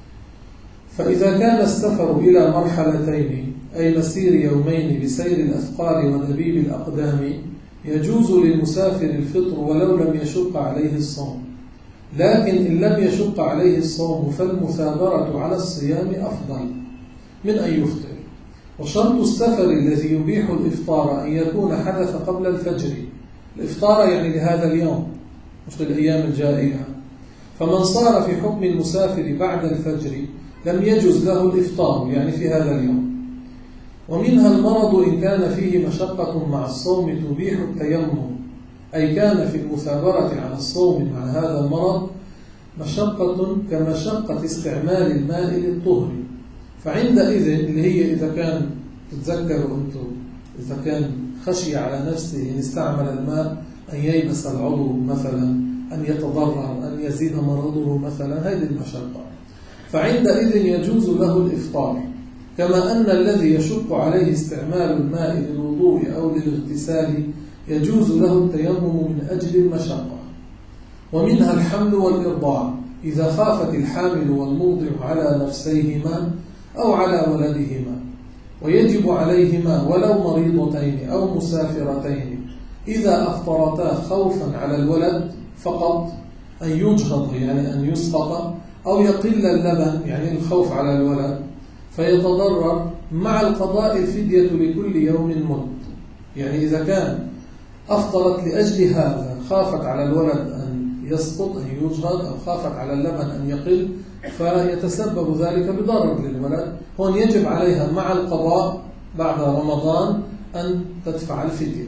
فإذا كان السفر إلى مرحلتين أي مسير يومين بسير الأثقال ودبيب الأقدام يجوز للمسافر الفطر ولو لم يشق عليه الصوم، لكن إن لم يشق عليه الصوم فالمثابرة على الصيام أفضل من أن يفطر. وشرط السفر الذي يبيح الإفطار أن يكون حدث قبل الفجر. الإفطار يعني لهذا اليوم مش للأيام الجائية. فمن صار في حكم المسافر بعد الفجر لم يجوز له الإفطار يعني في هذا اليوم. ومنها المرض إن كان فيه مشقة مع الصوم تبيح التيمم، أي كان في المثابرة على الصوم مع هذا المرض مشقة كمشقة استعمال الماء للطهر، فعندئذ اللي هي إذا كان تتذكروا أنتم إذا كان خشي على نفسه إن استعمل الماء أن ييبس العضو مثلا، أن يتضرر، أن يزيد مرضه مثلا، هذه المشقة، فعندئذ يجوز له الإفطار. كما أن الذي يشق عليه استعمال الماء للوضوء أو للاغتسال يجوز له التيمم من أجل المشقة. ومنها الحمل والإرضاع إذا خافت الحامل والمرضع على نفسيهما أو على ولدهما، ويجب عليهما ولو مريضتين أو مسافرتين إذا أفطرتا خوفا على الولد فقط أن يجهض يعني أن يسقط، أو يقل اللبن يعني الخوف على الولد فيتضرر، مع القضاء الفدية لكل يوم مد. يعني إذا كان أفطرت لأجل هذا، خافت على الولد أن يسقط أن يجهض، أو خافت على اللبن أن يقل، فيتسبب ذلك بضرر للولد، هون يجب عليها مع القضاء بعد رمضان أن تدفع الفدية.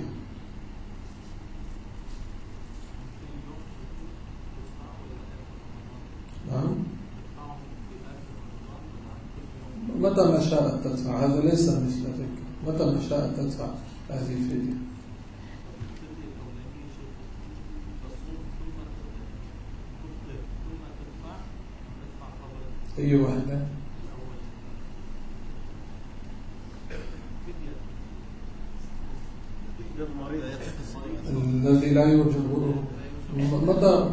نعم، متى ما شاءت تدفع، هذا ليس مثل ذلك، متى ما شاءت تدفع هذه الفدية. أي واحدة؟ الذي لا يرجى غروره متى؟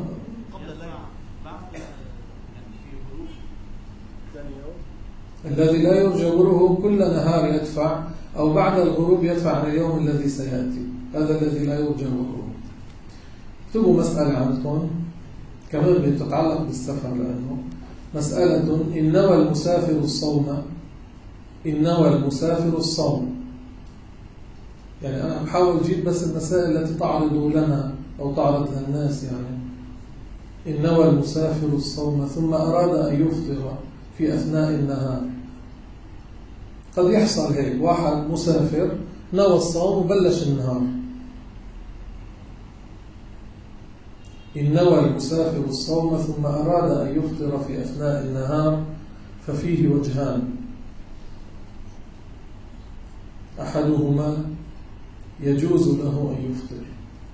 الذي لا يرجى غروره كل نهار يدفع، أو بعد الغروب يدفع عن اليوم الذي سيأتي، هذا الذي لا يرجى غروره. اكتبوا مسألة عندكم كمان بتتعلق بالسفر، لأنه مسألة إن نوى المسافر الصوم، إن نوى المسافر الصوم، يعني أنا بحاول أجيب بس المسائل التي تعرض لنا أو تعرض للناس. يعني إن نوى المسافر الصوم ثم أراد أن يفطر في أثناء النهار، قد يحصل هيك، واحد مسافر نوى الصوم وبلش النهار. إن نوى المسافر الصوم ثم أراد أن يفطر في أثناء النهار ففيه وجهان، أحدهما يجوز له أن يفطر،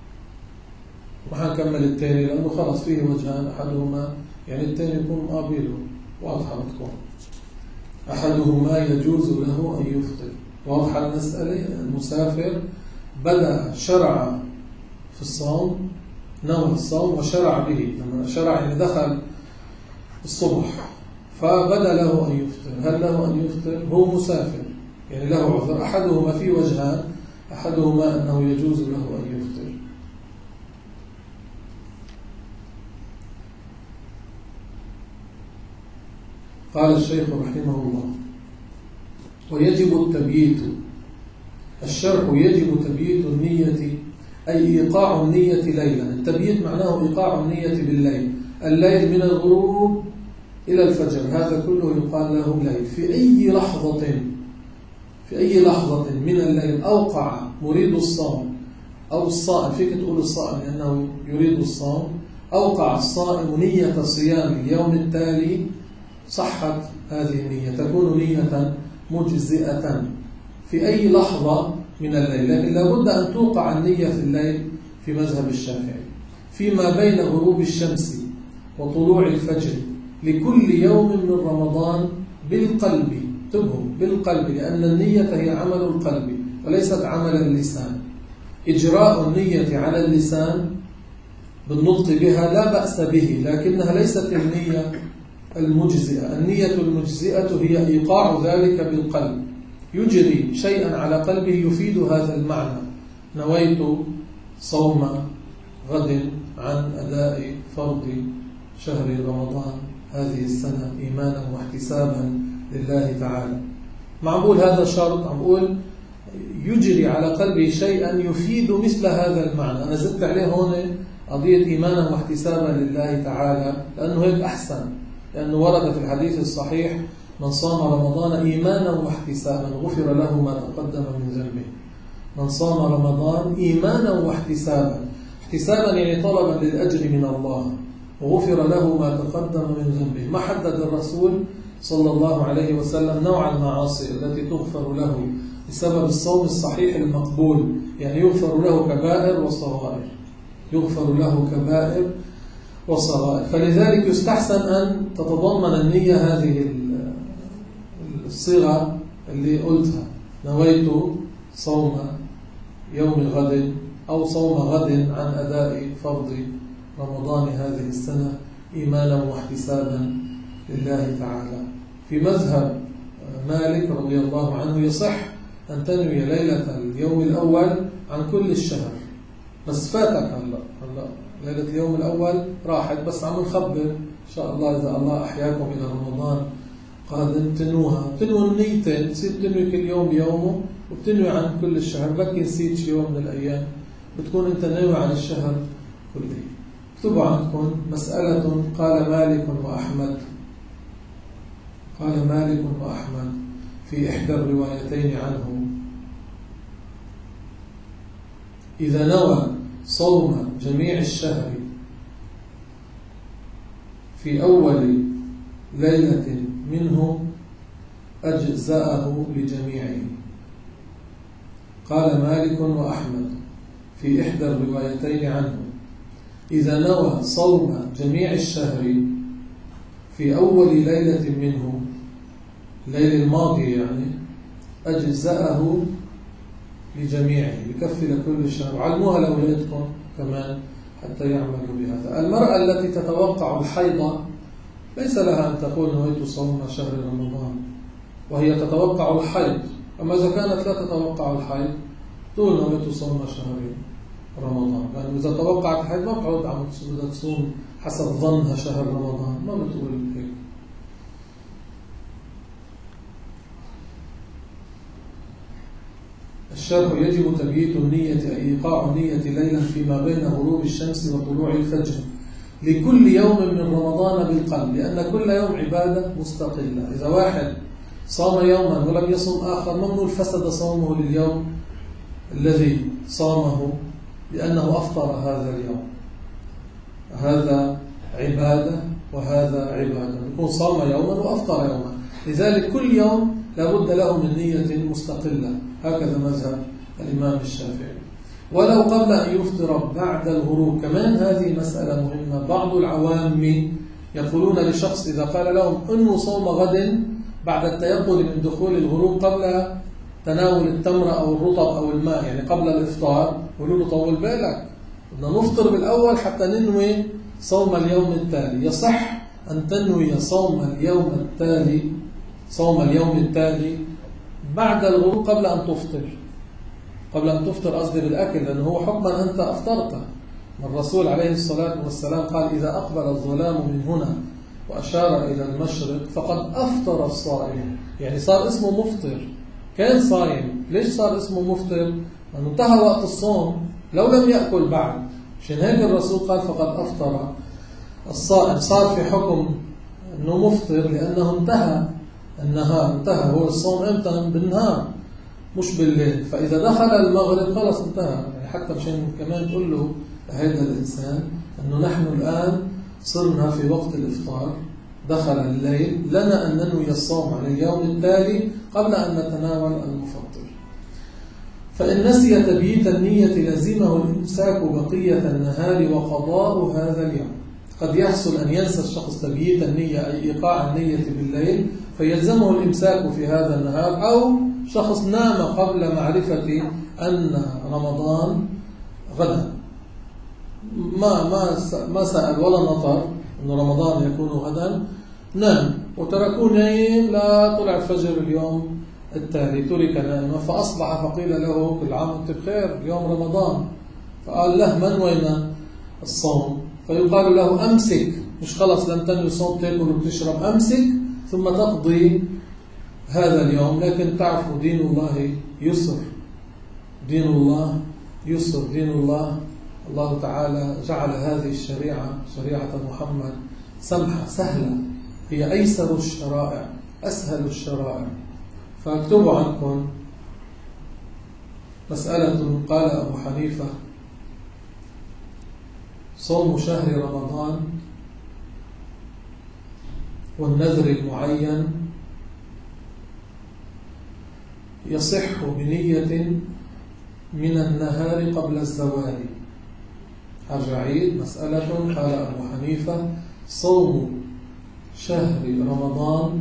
وحنكمل الثاني لأنه خلص فيه وجهان، أحدهما يعني الثاني يكون مقابله، واضحة بتكون. أحدهما يجوز له أن يفطر، واضحة المسألة. المسافر بدأ شرع في الصوم، نوى الصوم وشرع به، لما شرع يعني دخل الصبح فبدأ له أن يفطر. هل له أن يفطر؟ هو مسافر يعني له عذر، أحدهما في وجهان، أحدهما أنه يجوز له أن يفطر. قال الشيخ رحمه الله: ويجب التبييت. الشرح: يجب تبييت النية، أي إيقاع النية ليلا. التبييت معناه إيقاع النية بالليل، الليل من الغروب إلى الفجر، هذا كله يقال له ليل. في أي لحظة في أي لحظة من الليل أوقع مريد الصوم أو الصائم، فيك تقول الصائم لأنه يريد الصوم، أوقع الصائم نية صيام اليوم التالي، صحت هذه النية، تكون نية مجزئة في أي لحظة من الليل. لكن لابد أن توقع النية في الليل في مذهب الشافعي فيما بين غروب الشمس وطلوع الفجر لكل يوم من رمضان بالقلب، انتبهوا بالقلب، لأن النية هي عمل القلب وليست عمل اللسان. إجراء النية على اللسان بالنطق بها لا بأس به، لكنها ليست النية المجزئة. النية المجزئة هي إيقاع ذلك بالقلب، يجري شيئا على قلبه يفيد هذا المعنى. نويت صوم غد عن أداء فرض شهر رمضان هذه السنة إيمانا واحتسابا لله تعالى. معقول هذا شرط، عم بقول يجري على قلبه شيئا يفيد مثل هذا المعنى. أنا زدت عليه هون قضية إيمانا واحتسابا لله تعالى لأنه هيك أحسن، لأنه ورد في الحديث الصحيح من صام رمضان إيمانا واحتسابا غفر له ما تقدم من ذنبه. من صام رمضان إيمانا واحتسابا، احتسابا يعني طلبا للأجر من الله، وغفر له ما تقدم من ذنبه. ما حدد الرسول صلى الله عليه وسلم نوع المعاصي التي تغفر له بسبب الصوم الصحيح المقبول، يعني يغفر له كبائر وصغائر، يغفر له كبائر وصغائر. فلذلك يستحسن أن تتضمن النية هذه الصيغة اللي قلتها، نويت صوم يوم غد أو صوم غد عن أداء فرض رمضان هذه السنة إيمانا واحتسابا لله تعالى. في مذهب مالك رضي الله عنه يصح أن تنوي ليلة اليوم الأول عن كل الشهر، بس فاتك هلا هلا ليلة اليوم الأول راحت، بس عم نخبر إن شاء الله إذا الله أحياكم إلى رمضان قادم تنوها، تنوي النيتين، تصير تنوي كل يوم بيومه وبتنوي عن كل الشهر. بكي نسيت شي يوم من الأيام بتكون أنت ناوي عن الشهر كله. اكتبوا عندكم مسألة قال مالك وأحمد، قال مالك وأحمد في إحدى الروايتين عنه: إذا نوى صوم جميع الشهر في أول ليلة منه أجزأه لجميعه. قال مالك وأحمد في إحدى الروايتين عنه: إذا نوى صوم جميع الشهر في أول ليلة منه، الليل الماضي يعني، أجزأه لجميعه، بكفي لكل شهر. علموها لأولادكم كمان حتى يعملوا بهذا. المرأة التي تتوقع الحيض ليس لها أن تقول نويت صوم شهر رمضان وهي تتوقع الحيض، أما إذا كانت لا تتوقع الحيض تقول نويت صوم شهر رمضان، لأنه إذا توقعت الحيض ما بتعود عم تصوم حسب ظنها شهر رمضان، ما بتقول هيك. الشرح: يجب تبييت النية أي إيقاع النية ليلا فيما بين غروب الشمس وطلوع الفجر لكل يوم من رمضان بالقلب، لأن كل يوم عبادة مستقلة. إذا واحد صام يوما ولم يصم آخر ممنوع فسد صومه لليوم الذي صامه لأنه أفطر هذا اليوم. هذا عبادة وهذا عبادة، يكون صام يوما وأفطر يوما، لذلك كل يوم لابد له من نية مستقلة. هكذا مذهب الإمام الشافعي. ولو قبل أن يفطر بعد الغروب، كمان هذه مسألة مهمة. بعض العوام يقولون لشخص إذا قال لهم أنه صوم غد بعد التيقظ من دخول الغروب قبل تناول التمر أو الرطب أو الماء، يعني قبل الإفطار، يقولوا له طول بالك بدنا نفطر بالأول حتى ننوي صوم اليوم التالي. يصح أن تنوي صوم اليوم التالي صوم اليوم التالي بعد الغروب قبل أن تفطر، قبل أن تفطر قصدي بالأكل، لأنه هو حكما أنت أفطرت. الرسول عليه الصلاة والسلام قال: إذا أقبل الظلام من هنا وأشار إلى المشرق فقد أفطر الصائم، يعني صار اسمه مفطر. كان صايم، ليش صار اسمه مفطر؟ لأنه انتهى وقت الصوم لو لم يأكل بعد، عشان هيك الرسول قال فقد أفطر الصائم. صار في حكم أنه مفطر لأنه انتهى النهار، انتهى هو الصوم امتى؟ بالنهار مش بالليل. فإذا دخل المغرب خلص انتهى، يعني حتى عشان كمان تقول له هذا الإنسان أنه نحن الآن صرنا في وقت الإفطار، دخل الليل، لنا أن ننوي الصوم على اليوم التالي قبل أن نتناول المفطر. فإن نسي تبييت النية لزمه الإمساك بقية النهار وقضاء هذا اليوم. قد يحصل أن ينسى الشخص تبييت النية أي إيقاع النية بالليل فيلزمه الإمساك في هذا النهار، أو شخص نام قبل معرفة أن رمضان غدا، ما ما ما سأل ولا نطر أن رمضان يكون غدا، نام وتركوه نايم لا طلع الفجر اليوم التالي، ترك نائما فأصبح فقيل له كل عام وأنت بخير اليوم رمضان، فقال له من وين الصوم؟ فيقال له أمسك، مش خلص لم تنوي صوم تاكل وتشرب، أمسك ثم تقضي هذا اليوم. لكن تعرفوا دين الله يسر، دين الله يسر، دين الله الله تعالى جعل هذه الشريعة شريعة محمد سمحة سهلة، هي أيسر الشرائع أسهل الشرائع. فاكتبوا عنكم مسألة قال أبو حنيفة: صوم شهر رمضان والنذر المعين يصح بنية من النهار قبل الزوال. هرجع عيد مسألة قال أبو حنيفة: صوم شهر رمضان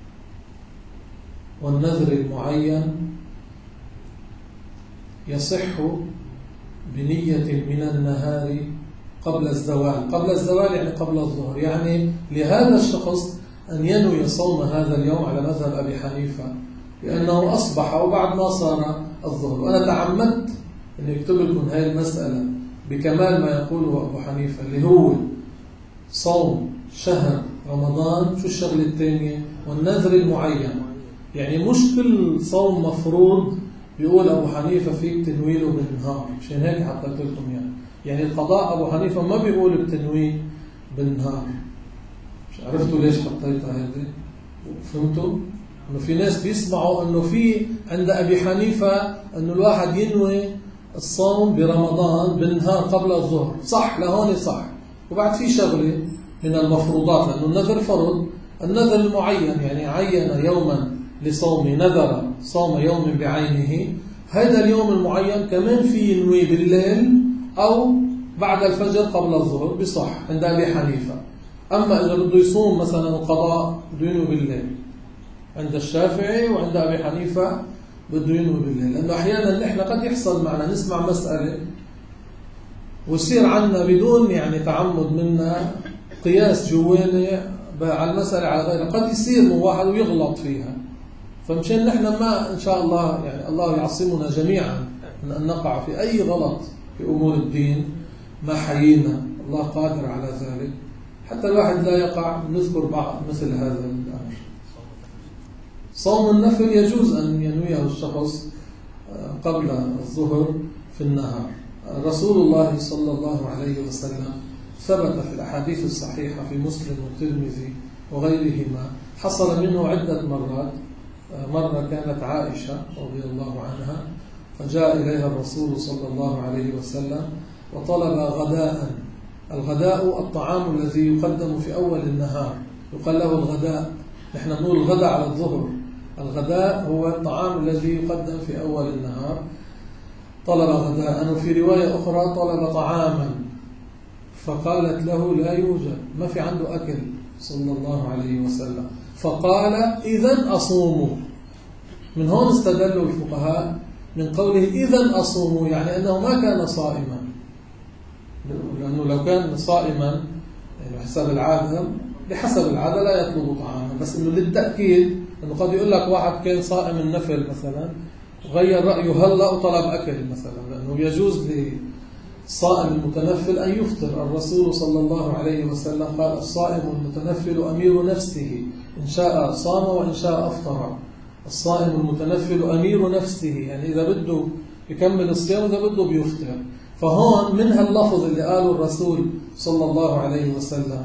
والنذر المعين يصح بنية من النهار قبل الزوال. قبل الزوال يعني قبل الظهر، يعني لهذا الشخص أن ينوي صوم هذا اليوم على مذهب أبي حنيفة لأنه أصبح وبعد ما صار الظهر. وأنا تعمدت أن يكتب لكم هذه المسألة بكمال ما يقوله أبو حنيفة اللي هو صوم شهر رمضان، شو الشغلة الثانية؟ والنذر المعين، يعني مش كل صوم مفروض بيقول أبو حنيفة فيك تنويله بالنهار، مشان هيك حطيت لكم يعني يعني القضاء أبو حنيفة ما بيقول بتنويه بالنهار. مش عرفتوا ليش حطيتها هذه؟ فهمتوا؟ إنه في ناس بيسمعوا إنه في عند أبي حنيفة إنه الواحد ينوي الصوم برمضان بالنهار قبل الظهر، صح لهون صح. وبعد في شغلة من المفروضات، لأنه النذر فرض، النذر المعين يعني عين يوما لصوم، نذر صوم يوم بعينه، هذا اليوم المعين كمان في ينوي بالليل أو بعد الفجر قبل الظهر بصح عند أبي حنيفة. أما إذا بده يصوم مثلا القضاء بده ينوي بالليل عند الشافعي، وعند أبي حنيفة بده ينوي بالليل. لأنه أحيانا نحن قد يحصل معنا نسمع مسألة ويصير عنا بدون يعني تعمد منا قياس جواني على المسألة على غيرها، قد يصير من واحد ويغلط فيها. فمشان نحن ما إن شاء الله يعني الله يعصمنا جميعا من أن نقع في أي غلط في أمور الدين، ما حيينا الله قادر على ذلك، حتى الواحد لا يقع. نذكر بعض مثل هذا الأمر. صوم النفل يجوز أن ينويه الشخص قبل الظهر في النهار. رسول الله صلى الله عليه وسلم ثبت في الأحاديث الصحيحة في مسلم والترمذي وغيرهما، حصل منه عدة مرات. مرة كانت عائشة رضي الله عنها فجاء إليها الرسول صلى الله عليه وسلم وطلب غداء. الغداء الطعام الذي يقدم في أول النهار، يقال له الغداء. نحن نقول الغداء على الظهر، الغداء هو الطعام الذي يقدم في أول النهار. طلب غداء، وفي رواية أخرى طلب طعاما، فقالت له لا يوجد، ما في عنده أكل صلى الله عليه وسلم. فقال إذن أصوموا. من هون استدلوا الفقهاء من قوله إذن أصوموا، يعني أنه ما كان صائما، لأنه لو كان صائما يعني حسب العادة بحسب العادة لا يطلب طعاما، بس إنه للتأكيد إنه قد يقول لك واحد كان صائم النفل مثلا وغير رأيه هلا وطلب أكل مثلا، لأنه يجوز للصائم المتنفل أن يفطر. الرسول صلى الله عليه وسلم قال الصائم المتنفل أمير نفسه، إن شاء صام وإن شاء أفطر. الصائم المتنفل أمير نفسه، يعني إذا بده يكمل الصيام وإذا بده بيفطر. فهون منها اللفظ اللي قاله الرسول صلى الله عليه وسلم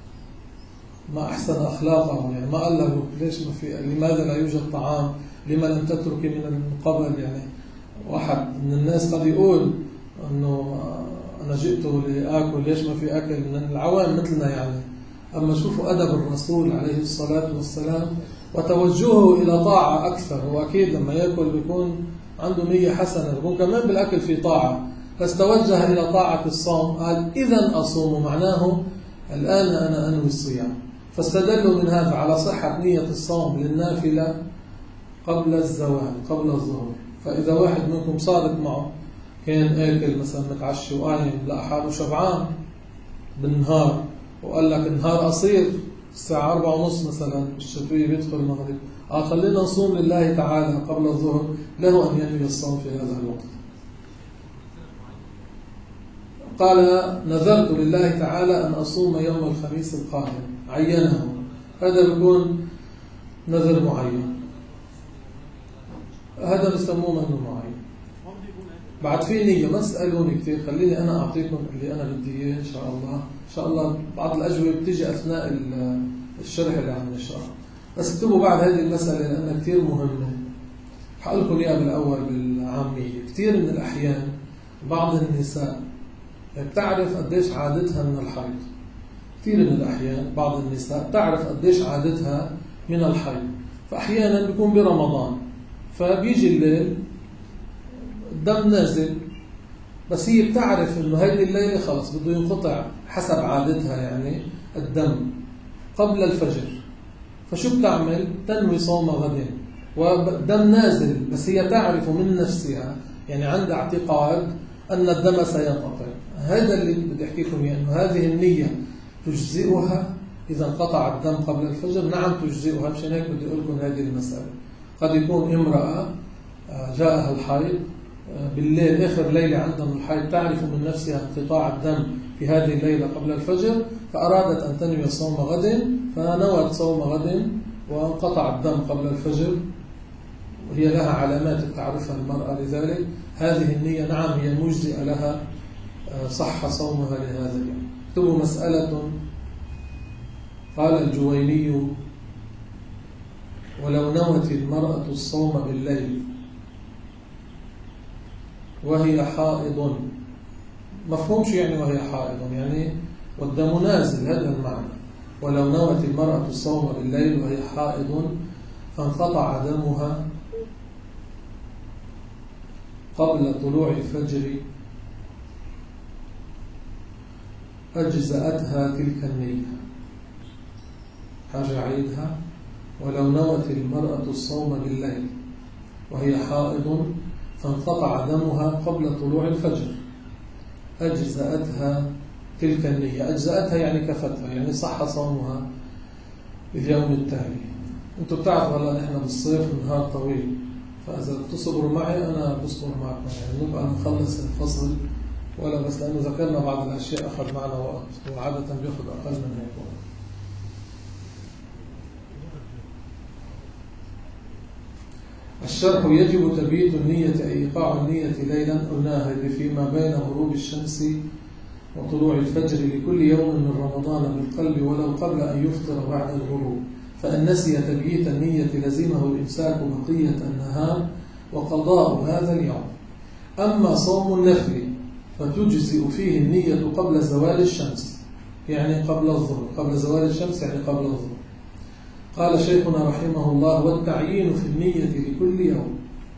ما أحسن أخلاقه، يعني ما قال له ليش ما في، لماذا لا يوجد طعام، لما لم تترك من قبل. يعني واحد من الناس قد يقول أنه أنا جئت لآكل، ليش ما في أكل، من العوام مثلنا يعني. أما شوفوا أدب الرسول عليه الصلاة والسلام وتوجهه إلى طاعة أكثر. وأكيد لما يأكل بيكون عنده نية حسنة، بيكون كمان بالأكل في طاعة، بس توجه إلى طاعة الصوم. قال إذن أصوم، معناه الآن أنا أنوي الصيام، فاستدلوا من هذا على صحة نية الصوم للنافلة قبل الزوال قبل الظهر. فإذا واحد منكم صادق معه كان آكل مثلا متعشي وقايم لقى حاله شبعان بالنهار وقال لك النهار قصير الساعة أربعة ونص مثلا الشتوية بيدخل المغرب، آه خلينا نصوم لله تعالى قبل الظهر، له أن ينوي الصوم في هذا الوقت. قال نذرت لله تعالى أن أصوم يوم الخميس القادم، عينه، هذا بيكون نذر معين، هذا بيسموه منه معين. بعد في نية، ما تسألوني كثير، خليني أنا أعطيكم اللي أنا بدي إياه إن شاء الله. إن شاء الله بعض الأجوبة بتيجي أثناء الشرح اللي عم نشرحه، بس اكتبوا بعد هذه المسألة لأنها كثير مهمة. هقول لكم إياها بالأول بالعامية. كثير من الأحيان بعض النساء بتعرف قديش عادتها من الحيض، كثير من الأحيان بعض النساء تعرف قديش عادتها من الحيض، فأحيانا بيكون برمضان فبيجي الليل الدم نازل، بس هي بتعرف انه هذه الليلة خلص بده ينقطع حسب عادتها يعني الدم قبل الفجر، فشو بتعمل؟ تنوي صوم غد والدم نازل، بس هي تعرف من نفسها يعني عندها اعتقاد أن الدم سينقطع. هذا اللي بدي أحكيكم يعني، أنه هذه النية تجزئها إذا انقطع الدم قبل الفجر. نعم تجزئها، مشان هيك بدي أقول لكم هذه المسألة. قد يكون امرأة جاءها الحيض بالليل، آخر ليلة عندها من الحيض، تعرف من نفسها انقطاع الدم في هذه الليلة قبل الفجر، فأرادت أن تنوي صوم غد، فنوت صوم غد وانقطع الدم قبل الفجر، وهي لها علامات تعرفها المرأة لذلك. هذه النية نعم هي مجزئة لها، صح صومها لهذا اليوم. اكتبوا مسألة. قال الجويني: ولو نوت المرأة الصوم بالليل وهي حائض، مفهوم شو يعني وهي حائض؟ يعني والدم نازل، هذا المعنى. ولو نوت المرأة الصوم بالليل وهي حائض فانقطع دمها قبل طلوع الفجر أجزأتها تلك النية. حاجة عيدها: ولو نوت المرأة الصوم بالليل وهي حائض فانقطع دمها قبل طلوع الفجر أجزأتها تلك النية. أجزأتها يعني كفتها، يعني صح صومها اليوم التالي. أنتم بتعرفوا هلا نحن بالصيف النهار طويل، فإذا بتصبروا معي أنا بصبر معكم، يعني نبقى نخلص الفصل ولا بس، لأنه ذكرنا بعض الأشياء أخذ معنا وقت، وعادة بيأخذ أقل من هيك وقت. الشرح: يجب تبييت النية أي إيقاع النية ليلا، قلناها اللي فيما بين غروب الشمس وطلوع الفجر لكل يوم من رمضان بالقلب ولو قبل أن يفطر بعد الغروب، فإن نسي تبييت النية لزمه الإمساك بقية النهار وقضاء هذا اليوم. أما صوم النفل فتجزئ فيه النية قبل زوال الشمس، يعني قبل الظهر، قبل زوال الشمس يعني قبل الظهر. قال شيخنا رحمه الله: والتعيين في النية لكل يوم.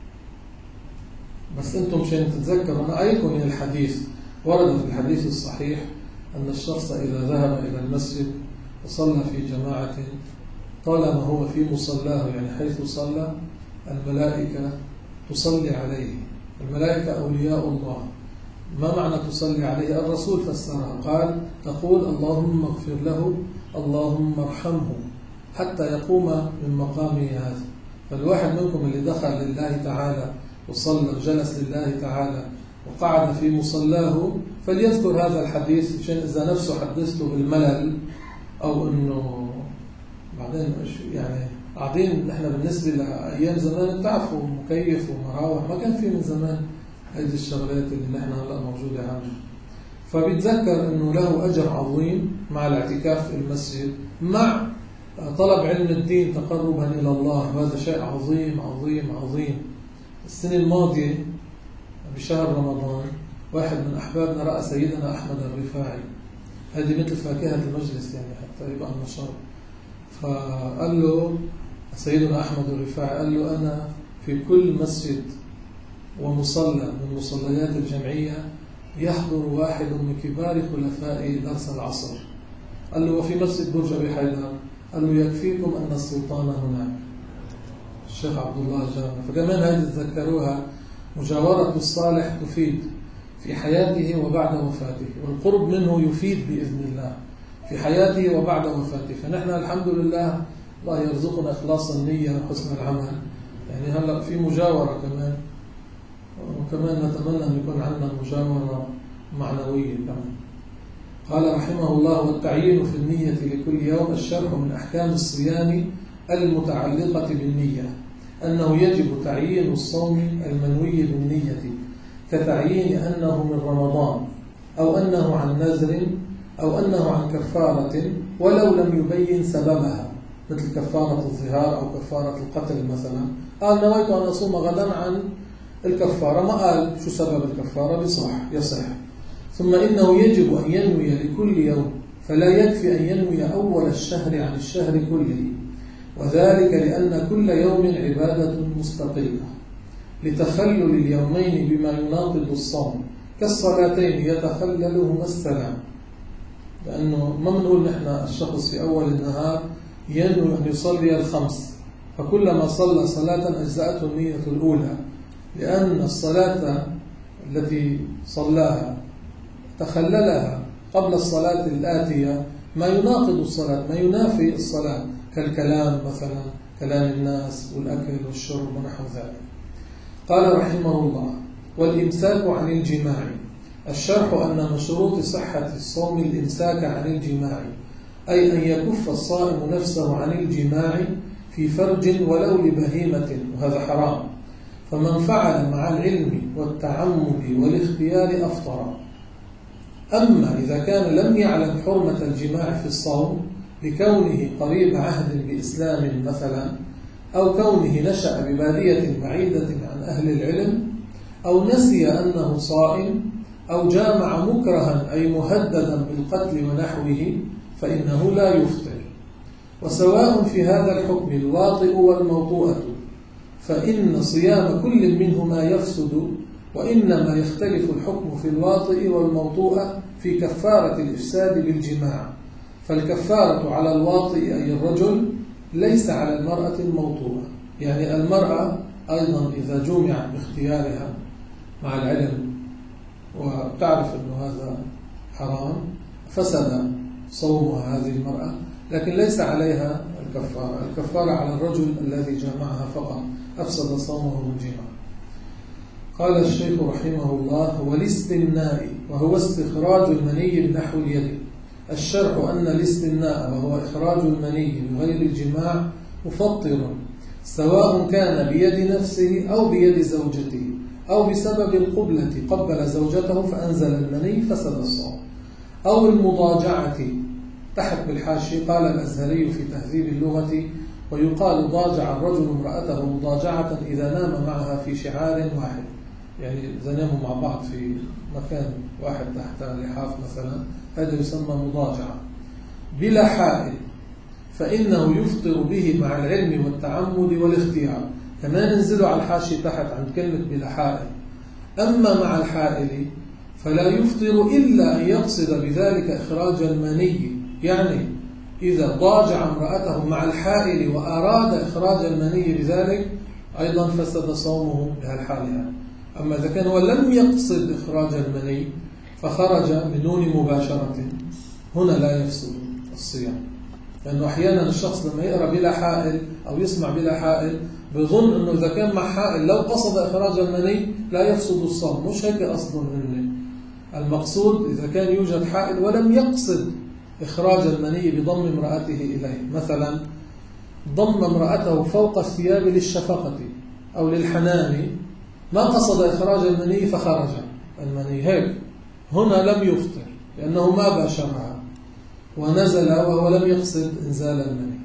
بس أنتم مشان تتذكروا، أنا أعيكم من الحديث. ورد في الحديث الصحيح أن الشخص إذا ذهب إلى المسجد وصلى في جماعة طالما هو في مصلاه، يعني حيث صلى، الملائكة تصلي عليه. الملائكة أولياء الله. ما معنى تصلي عليه؟ الرسول فسرها، قال: تقول اللهم اغفر له، اللهم ارحمه، حتى يقوم من مقامه هذا. فالواحد منكم اللي دخل لله تعالى وصلى وجلس لله تعالى وقعد في مصلاه فليذكر هذا الحديث، عشان إذا نفسه حدثته بالملل أو إنه بعدين يعني قاعدين نحن بالنسبة لأيام زمان بتعرفوا مكيف ومراوح، ما كان في من زمان هذه الشغلات اللي نحن هلا موجودة عندنا. فبيتذكر إنه له أجر عظيم مع الاعتكاف في المسجد، مع طلب علم الدين تقربا إلى الله، وهذا شيء عظيم عظيم عظيم. السنة الماضية بشهر رمضان واحد من أحبابنا رأى سيدنا أحمد الرفاعي، هذه مثل فاكهة المجلس يعني حتى يبقى النشاط. فقال له سيدنا أحمد الرفاعي، قال له: أنا في كل مسجد ومصلى من مصليات الجمعية يحضر واحد من كبار خلفاء درس العصر، قال له وفي مسجد برج أبي حيدر، قال له يكفيكم أن السلطان هناك، الشيخ عبد الله الجامع. فكمان هذه تذكروها، مجاورة الصالح تفيد في حياته وبعد وفاته، والقرب منه يفيد بإذن الله في حياته وبعد وفاته. فنحن الحمد لله الله يرزقنا إخلاص النية وحسن العمل، يعني هلأ في مجاورة كمان، وكمان نتمنى أن يكون عندنا مجاورة معنوية كمان. قال رحمه الله: والتعيين في النية لكل يوم. الشرح من أحكام الصيام المتعلقة بالنية أنه يجب تعيين الصوم المنوي بالنية، كتعيين أنه من رمضان، أو أنه عن نذر، أو أنه عن كفارة ولو لم يبين سببها، مثل كفارة الظهار أو كفارة القتل مثلا. قال نويت أن أصوم غدا عن الكفارة، ما قال شو سبب الكفارة، بصح يصح. ثم إنه يجب أن ينوي لكل يوم، فلا يكفي أن ينوي أول الشهر عن الشهر كله، وذلك لأن كل يوم عبادة مستقلة لتخلل اليومين بما يناقض الصوم، كالصلاتين يتخللهما السلام. لأنه ما بنقول نحن الشخص في أول النهار ينوي أن يصلي الخمس، فكلما صلى صلاة أجزأته النية الأولى، لأن الصلاة التي صلاها تخللها قبل الصلاة الآتية ما يناقض الصلاة، ما ينافي الصلاة، كالكلام مثلا، كلام الناس والأكل والشرب ونحو ذلك. قال رحمه الله: والإمساك عن الجماع. الشرح أن من شروط صحة الصوم الإمساك عن الجماع، أي أن يكف الصائم نفسه عن الجماع في فرج ولو لبهيمة، وهذا حرام. فمن فعل مع العلم والتعمد والاختيار أفطر. أما إذا كان لم يعلم حرمة الجماع في الصوم لكونه قريب عهد بإسلام مثلا، أو كونه نشأ ببادية بعيدة عن أهل العلم، أو نسي أنه صائم، أو جامع مكرها أي مهددا بالقتل ونحوه، فإنه لا يفطر. وسواء في هذا الحكم الواطئ والموطوءة، فإن صيام كل منهما يفسد، وإنما يختلف الحكم في الواطئ والموطوءة في كفارة الإفساد بالجماع. فالكفارة على الواطئ أي الرجل ليس على المرأة الموطوءة. يعني المرأة أيضا إذا جمعت باختيارها مع العلم وتعرف أنه هذا حرام، فسد صومها هذه المرأة، لكن ليس عليها الكفارة. الكفارة على الرجل الذي جمعها فقط، أفسد صومه بالجماع. قال الشيخ رحمه الله: والاستمناء، وهو استخراج المني بنحو اليد. الشرح أن الاستمناء وهو إخراج المني بغير الجماع مفطر، سواء كان بيد نفسه أو بيد زوجته، أو بسبب القبلة قبل زوجته فأنزل المني فسد الصوم، أو المضاجعة. تحت بالحاشية قال الأزهري في تهذيب اللغة: ويقال ضاجع الرجل امرأته مضاجعة إذا نام معها في شعار واحد، يعني إذا ناموا مع بعض في مكان واحد تحت لحاف مثلا، هذا يسمى مضاجعة. بلا حائل، فإنه يفطر به مع العلم والتعمد والاختيار. كمان ننزلوا على الحاشية تحت عند كلمة بلا حائل. أما مع الحائل فلا يفطر إلا أن يقصد بذلك إخراج المني، يعني إذا ضاجع امرأته مع الحائل وأراد إخراج المني بذلك أيضا فسد صومه بهالحالة. أما إذا كان هو لم يقصد إخراج المني فخرج بدون مباشرة، هنا لا يفسد الصيام. لأنه أحيانا الشخص لما يقرأ بلا حائل أو يسمع بلا حائل بيظن أنه إذا كان مع حائل لو قصد إخراج المني لا يفسد الصوم. مش هيك قصده منه. المقصود إذا كان يوجد حائل ولم يقصد إخراج المني بضم امرأته إليه، مثلا ضم امرأته فوق الثياب للشفقة أو للحنان، ما قصد إخراج المني فخرج المني، هيك هنا لم يفطر لأنه ما باشرها ونزل وهو لم يقصد إنزال المني.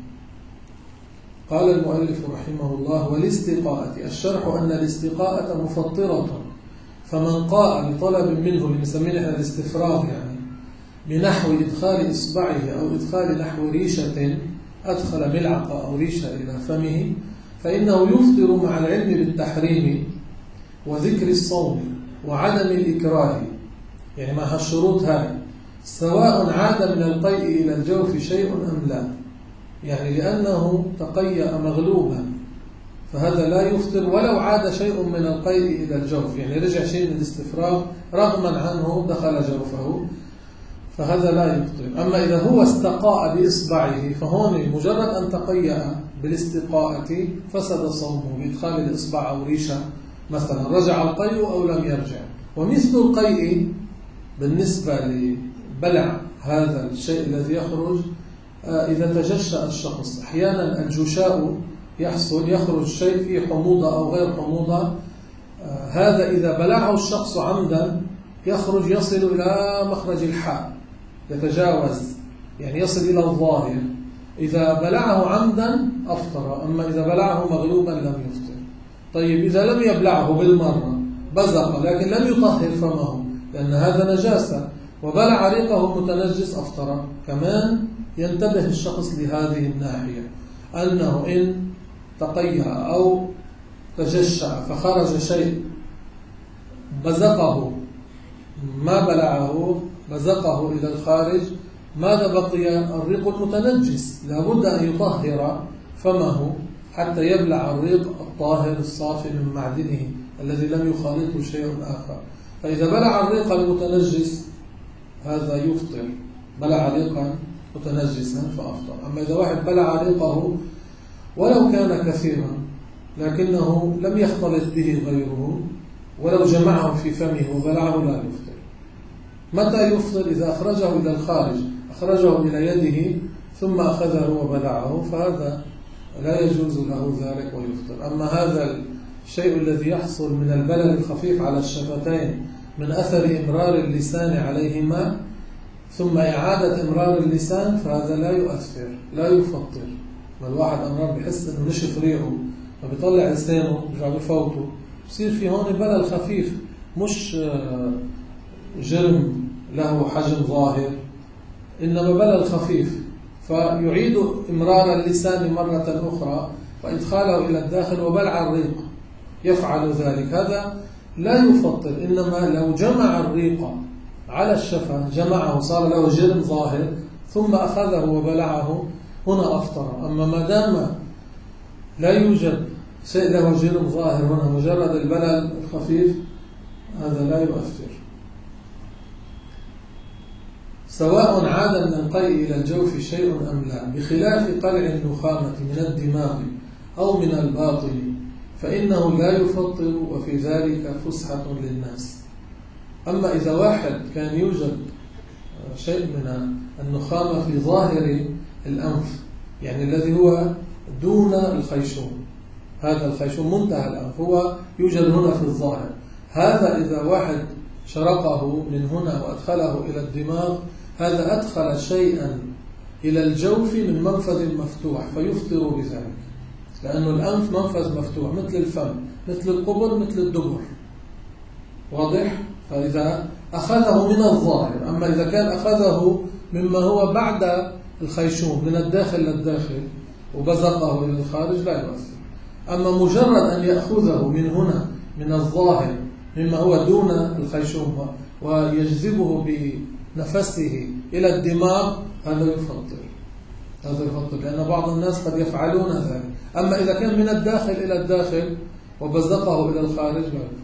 قال المؤلف رحمه الله: والاستقاءة. الشرح أن الاستقاءة مفطرة، فمن قاء بطلب منه اللي نسميه الاستفراغ، يعني بنحو إدخال إصبعه أو إدخال نحو ريشة، أدخل ملعقة أو ريشة إلى فمه، فإنه يفطر مع العلم بالتحريم وذكر الصوم وعدم الإكراه، يعني مع الشروط هذه. سواء عاد من القيء إلى الجوف شيء أم لا، يعني لأنه تقيأ مغلوبا فهذا لا يفطر ولو عاد شيء من القيء إلى الجوف، يعني رجع شيء من الاستفراغ رغما عنه دخل جوفه، فهذا لا يفطر. أما إذا هو استقاء بإصبعه فهون مجرد أن تقيأ بالاستقاءة فسد صومه بإدخال الإصبع أو ريشة مثلا، رجع القيء أو لم يرجع. ومثل القيء بالنسبة لبلع هذا الشيء الذي يخرج إذا تجشأ الشخص، أحيانا الجشاء يحصل يخرج شيء فيه حموضة أو غير حموضة، هذا إذا بلعه الشخص عمدا يخرج يصل إلى مخرج الحاء يتجاوز، يعني يصل إلى الظاهر. إذا بلعه عمدا أفطر، أما إذا بلعه مغلوبا لم يفطر. طيب إذا لم يبلعه بالمرة بزق لكن لم يطهر فمه لأن هذا نجاسة وبلع ريقه متنجس أفطر. كمان ينتبه الشخص لهذه الناحية، أنه إن تقيأ أو تجشع فخرج شيء بزقه ما بلعه بزقه إلى الخارج، ماذا بقي؟ الريق المتنجس، لابد أن يطهر فمه حتى يبلع الريق الطاهر الصافي من معدنه الذي لم يخالطه شيء آخر. فإذا بلع الريق المتنجس هذا يفطر، بلع ريقا متنجسا فأفطر. أما إذا واحد بلع ريقه ولو كان كثيرا لكنه لم يختلط به غيره ولو جمعه في فمه وبلعه لا يفطر. متى يفطر؟ إذا أخرجه إلى الخارج، أخرجه إلى يده ثم أخذه وبلعه، فهذا لا يجوز له ذلك ويفطر. أما هذا الشيء الذي يحصل من البلل الخفيف على الشفتين من أثر إمرار اللسان عليهما ثم إعادة إمرار اللسان فهذا لا يؤثر لا يفطر. الواحد أمرار بحس أنه نشف ريقه فبيطلع لسانه بيرجع بفوته، يصير في هون بلل خفيف مش جرم له حجم ظاهر، إنما بلل خفيف، فيعيد إمرار اللسان مرة أخرى وإدخاله إلى الداخل وبلع الريق، يفعل ذلك، هذا لا يفطر. إنما لو جمع الريق على الشفة جمعه صار له جرم ظاهر ثم أخذه وبلعه هنا أفطر. أما ما دام لا يوجد شيء له جرم ظاهر هنا مجرد البلل الخفيف هذا لا يؤثر. سواء عاد من القيء إلى الجوف شيء أم لا، بخلاف قلع النخامة من الدماغ أو من الباطن فإنه لا يفطر وفي ذلك فسحة للناس. أما إذا واحد كان يوجد شيء من النخامة في ظاهر الأنف، يعني الذي هو دون الخيشوم، هذا الخيشوم منتهى الأنف هو يوجد هنا في الظاهر، هذا إذا واحد شرقه من هنا وأدخله إلى الدماغ هذا أدخل شيئا إلى الجوف من منفذ مفتوح فيفطر بذلك، لأن الأنف منفذ مفتوح مثل الفم مثل القبل مثل الدبر، واضح؟ فإذا أخذه من الظاهر. أما إذا كان أخذه مما هو بعد الخيشوم من الداخل للداخل وبزقه إلى الخارج لا يؤثر. أما مجرد أن يأخذه من هنا من الظاهر مما هو دون الخيشوم ويجذبه بنفسه إلى الدماغ هذا يفطر، هذا يفطر، لأن بعض الناس قد يفعلون ذلك. أما إذا كان من الداخل إلى الداخل وبزقه إلى الخارج لا يفطر.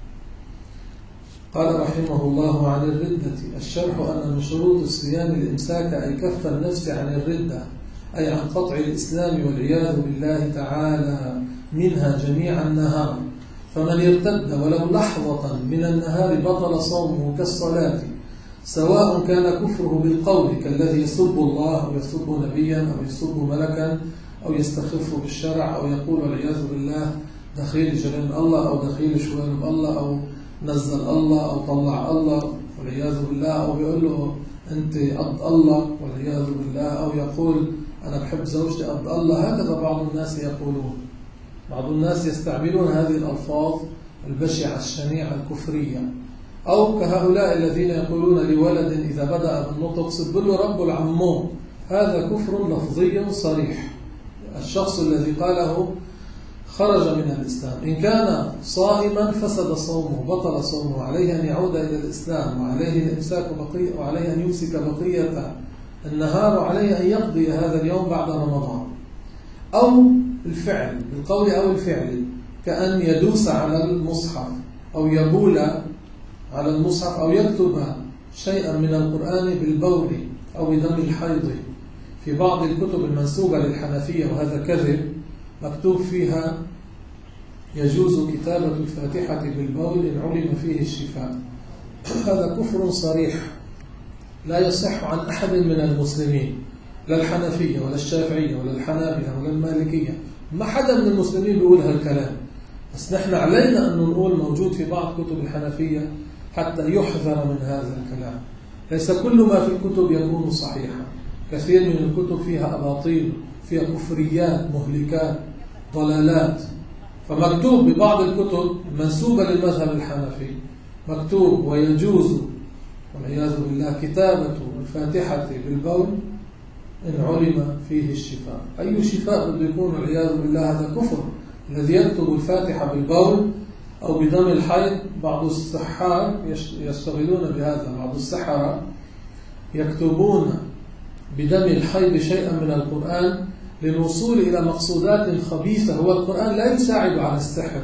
قال رحمه الله عن الردة: الشرح أن من شروط الصيام الإمساك أي كف النفس عن الردة، أي عن قطع الإسلام والعياذ بالله تعالى منها جميع النهار، فمن ارتد ولو لحظة من النهار بطل صومه كالصلاة، سواء كان كفره بالقول كالذي يسب الله أو يسب نبيا أو يسب ملكا أو يستخف بالشرع أو يقول والعياذ بالله دخيل جلال الله أو دخيل شوارب الله أو نزل الله أو طلع الله والعياذ بالله، أو بيقول له أنت قد الله والعياذ بالله، أو يقول أنا بحب زوجتي قد الله. هكذا بعض الناس يقولون، بعض الناس يستعملون هذه الألفاظ البشعة الشنيعة الكفرية. أو كهؤلاء الذين يقولون لولد إذا بدأ بالنطق سب له رب العمو، هذا كفر لفظي صريح. الشخص الذي قاله خرج من الإسلام. إن كان صائما فسد صومه، بطل صومه، عليه أن يعود إلى الإسلام، وعليه الإمساك بقية، وعليه أن يمسك بقية النهار، وعليه أن يقضي هذا اليوم بعد رمضان. أو الفعل بالقول أو الفعل، كأن يدوس على المصحف أو يبول على المصحف أو يكتب شيئا من القرآن بالبول أو بدم الحيض. في بعض الكتب المنسوبة للحنفية، وهذا كذب، مكتوب فيها يجوز كتابة الفاتحة بالبول إن علم فيه الشفاء. هذا كفر صريح لا يصح عن أحد من المسلمين، لا الحنفية ولا الشافعية ولا الحنابلة ولا المالكية، ما حدا من المسلمين بيقول هالكلام. بس نحن علينا أن نقول موجود في بعض كتب الحنفية حتى يحذر من هذا الكلام. ليس كل ما في الكتب يكون صحيحا، كثير من الكتب فيها أباطيل، فيها كفريات، مهلكات، ضلالات. فمكتوب ببعض الكتب المنسوبة للمذهب الحنفي، مكتوب ويجوز والعياذ بالله كتابة الفاتحة بالبول إن علم فيه الشفاء. أي شفاء بده يكون والعياذ بالله؟ هذا كفر. الذي يكتب الفاتحة بالبول أو بدم الحيض، بعض السحار يشتغلون بهذا، بعض السحرة يكتبون بدم الحيض شيئا من القرآن للوصول إلى مقصودات خبيثة. هو القرآن لا يساعد على السحر،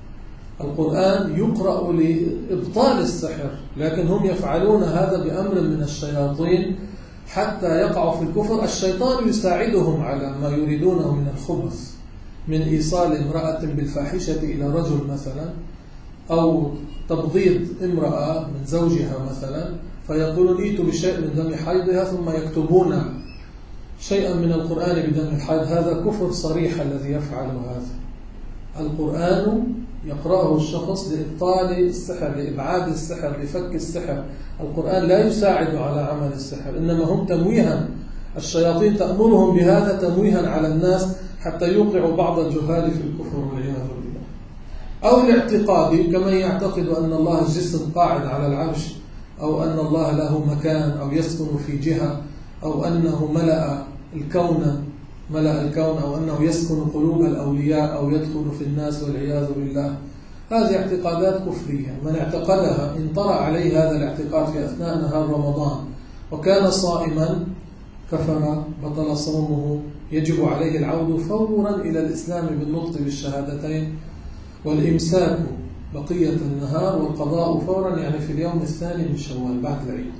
القرآن يقرأ لإبطال السحر، لكن هم يفعلون هذا بأمر من الشياطين حتى يقعوا في الكفر. الشيطان يساعدهم على ما يريدونه من الخبث، من إيصال امرأة بالفاحشة إلى رجل مثلا، أو تبغيض امرأة من زوجها مثلا، فيقولون ائتوا بشيء من دم حيضها، ثم يكتبون شيئا من القرآن بدم الحيض. هذا كفر صريح الذي يفعل هذا. القرآن يقرأه الشخص لإبطال السحر، لإبعاد السحر، لفك السحر. القرآن لا يساعد على عمل السحر، إنما هم تمويها، الشياطين تأمرهم بهذا تمويها على الناس حتى يوقعوا بعض الجهال في الكفر والعياذ بالله. أو الاعتقاد، كمن يعتقد أن الله جسم قاعد على العرش، أو أن الله له مكان أو يسكن في جهة، أو أنه ملأ الكون ملأ الكون أو أنه يسكن قلوب الأولياء أو يدخل في الناس والعياذ بالله. هذه اعتقادات كفرية، من اعتقدها إن طرأ عليه هذا الاعتقاد في أثناء نهار رمضان وكان صائما كفر، بطل صومه، يجب عليه العود فورا إلى الإسلام بالنطق بالشهادتين والإمساك بقية النهار، والقضاء فورا يعني في اليوم الثاني من شوال بعد العيد.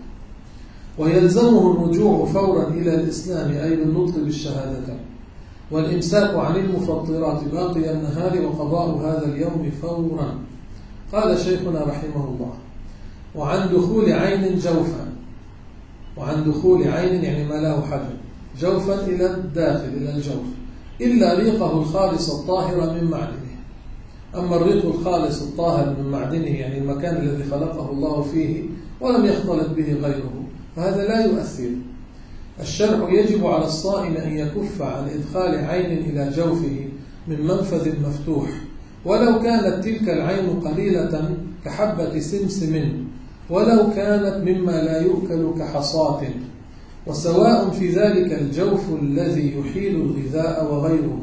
ويلزمه الرجوع فورا إلى الإسلام أي بالنطق بالشهادتين، والإمساك عن المفطرات باقي النهار، وقضاء هذا اليوم فورا. قال شيخنا رحمه الله: وعن دخول عين جوفا، وعن دخول عين يعني ما له حجم، جوفا إلى الداخل إلى الجوف، إلا ريقه الخالص الطاهر من معدنه. أما الريق الخالص الطاهر من معدنه يعني المكان الذي خلقه الله فيه ولم يختلط به غيره، فهذا لا يؤثر. الشرع يجب على الصائم أن يكف عن إدخال عين إلى جوفه من منفذ مفتوح، ولو كانت تلك العين قليلة كحبة سمسم، ولو كانت مما لا يؤكل كحصاة، وسواء في ذلك الجوف الذي يحيل الغذاء وغيره.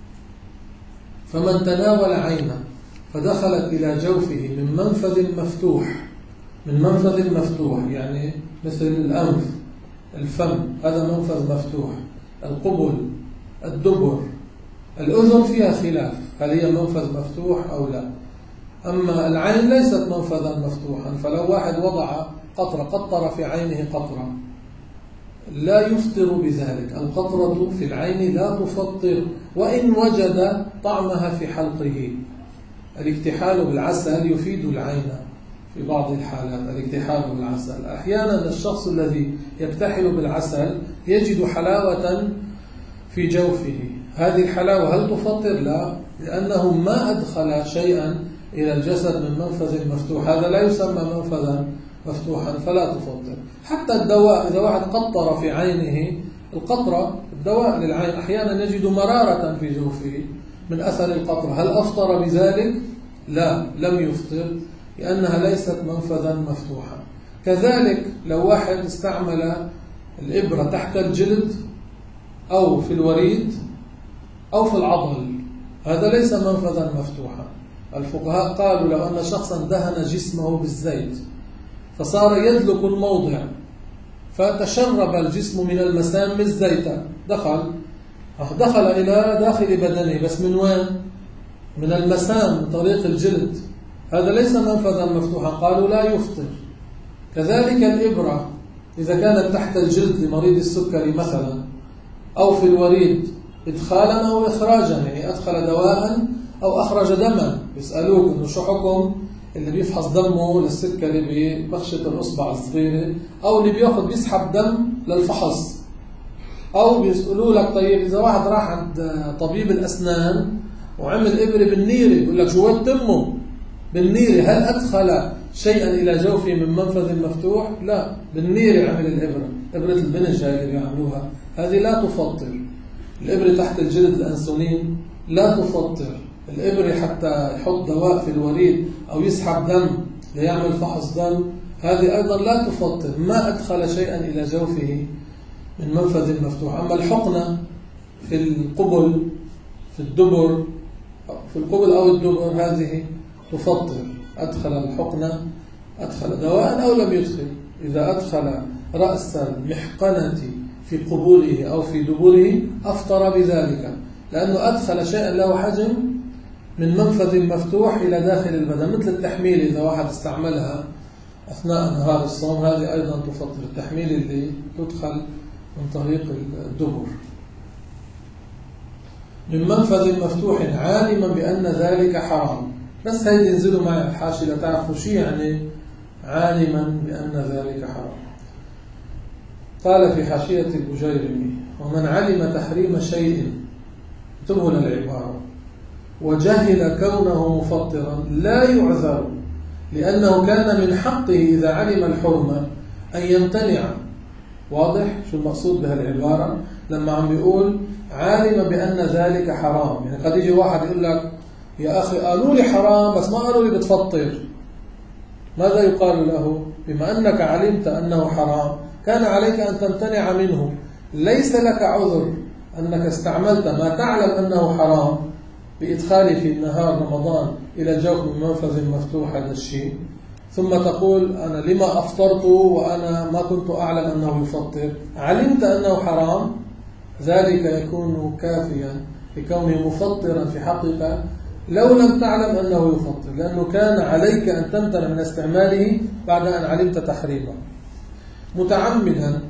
فمن تناول عينا فدخلت إلى جوفه من منفذ مفتوح، من منفذ مفتوح يعني مثل الأنف، الفم، هذا منفذ مفتوح، القبل، الدبر، الأذن فيها خلاف هل هي منفذ مفتوح أو لا. أما العين ليست منفذا مفتوحا، فلو واحد وضع قطرة قطر في عينه قطرة لا يفطر بذلك. القطرة في العين لا تفطر وإن وجد طعمها في حلقه. الاكتحال بالعسل يفيد العين في بعض الحالات، الاكتحال بالعسل. أحيانا الشخص الذي يكتحل بالعسل يجد حلاوة في جوفه، هذه الحلاوة هل تفطر؟ لا، لأنه ما أدخل شيئا إلى الجسد من منفذ مفتوح، هذا لا يسمى منفذا مفتوحا فلا تفطر. حتى الدواء، إذا واحد قطر في عينه، القطرة الدواء للعين أحيانا يجد مرارة في جوفه من أثر القطرة، هل أفطر بذلك؟ لا، لم يفطر، لأنها ليست منفذا مفتوحا. كذلك لو واحد استعمل الإبرة تحت الجلد أو في الوريد أو في العضل، هذا ليس منفذا مفتوحا. الفقهاء قالوا لو أن شخصا دهن جسمه بالزيت فصار يدلك الموضع فتشرب الجسم من المسام الزيت، دخل دخل إلى داخل بدنه، بس من وين؟ من المسام، من طريق الجلد، هذا ليس منفذا مفتوحا، قالوا لا يفطر. كذلك الإبرة إذا كانت تحت الجلد لمريض السكري مثلا، أو في الوريد إدخالا أو إخراجا، يعني أدخل دواء أو أخرج دما، يسألوك إنه شو حكم اللي بيفحص دمه للسكري ببخشة الأصبع الصغيرة، أو اللي بياخد بيسحب دم للفحص، أو بيسألوا لك طيب إذا واحد راح عند طبيب الأسنان وعمل إبرة بالنيرة، يقول لك جوات تمه بالنيرة، هل أدخل شيئا إلى جوفه من منفذ مفتوح؟ لا، بالنيرة عمل الإبرة، إبرة البنج اللي بيعملوها هذه لا تفطر. الإبرة تحت الجلد الأنسولين لا تفطر. الإبرة حتى يحط دواء في الوريد أو يسحب دم ليعمل فحص دم، هذه أيضا لا تفطر، ما أدخل شيئا إلى جوفه من منفذ مفتوح. أما الحقنة في القبل في الدبر في القبل أو الدبر هذه تفطر، أدخل الحقنة أدخل دواء أو لم يدخل، إذا أدخل رأس المحقنة في قبوله أو في دبره أفطر بذلك، لأنه أدخل شيئا له حجم من منفذ مفتوح إلى داخل البدن، مثل التحميل إذا واحد استعملها أثناء نهار الصوم، هذه أيضا تفطر، التحميل اللي تدخل من طريق الدبر. من منفذ مفتوح عالما بأن ذلك حرام، بس هيدي ينزلوا معي الحاشية لتعرفوا شيء يعني عالما بأن ذلك حرام. قال في حاشية البجيرمي: ومن علم تحريم شيء، انتبهوا للعبارة، وجهل كونه مفطرا لا يعذر، لأنه كان من حقه إذا علم الحرمة أن يمتنع. واضح شو المقصود بهالعبارة؟ لما عم بيقول عالم بأن ذلك حرام، يعني قد يجي واحد يقول لك يا أخي قالوا لي حرام بس ما قالوا لي بتفطر، ماذا يقال له؟ بما أنك علمت أنه حرام كان عليك أن تمتنع منه، ليس لك عذر أنك استعملت ما تعلم أنه حرام بإدخاله في نهار رمضان إلى الجوف من منفذ مفتوح هذا الشيء، ثم تقول أنا لما أفطرت وأنا ما كنت أعلم أنه يفطر. علمت أنه حرام، ذلك يكون كافيا لكونه مفطرا في حقك لو لم تعلم أنه يفطر، لأنه كان عليك أن تمتنع من استعماله بعد أن علمت تحريمه. متعمدا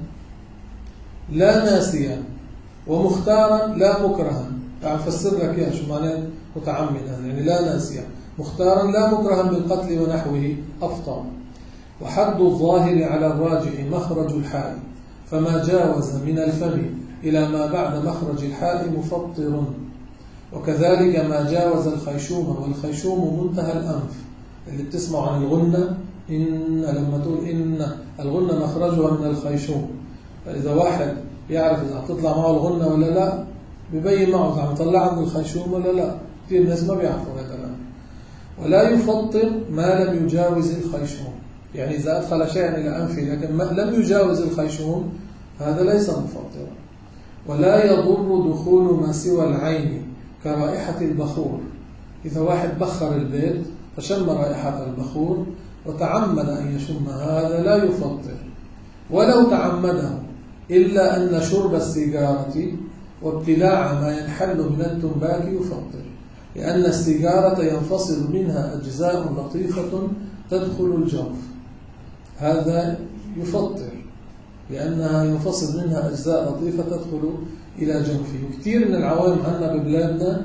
لا ناسيا، ومختارا لا مكرها. يعني فسر لك يا شو معنى متعمدا، يعني لا ناسيا، مختارا لا مكرها بالقتل ونحوه أفطر. وحد الظاهر على الراجح مخرج الحاء، فما جاوز من الفم إلى ما بعد مخرج الحاء مفطر. وكذلك ما جاوز الخيشوم، والخيشوم منتهى الأنف اللي بتسمع عن الغنة، إن لما تقول إن الغنة مخرجها من الخيشوم، فإذا واحد يعرف إذا تطلع معه الغنة ولا لا ببين معه إذا عم يطلع من الخيشوم ولا لا، كثير الناس ما بيعرفوا هذا الكلام. ولا يفطر ما لم يجاوز الخيشوم، يعني إذا أدخل شيئا إلى أنفه لكن ما لم يجاوز الخيشوم هذا ليس مفطرا. ولا يضر دخول ما سوى العين كرائحة البخور، إذا واحد بخر البيت فشم رائحة البخور وتعمد أن يشم هذا لا يفطر، ولو تعمده، إلا أن شرب السيجارة وابتلاع ما ينحل من التنباك يفطر، لأن السيجارة ينفصل منها أجزاء لطيفة تدخل الجوف، هذا يفطر لأنها ينفصل منها أجزاء لطيفة تدخل إلى جوفه. وكثير من العوام عندنا ببلادنا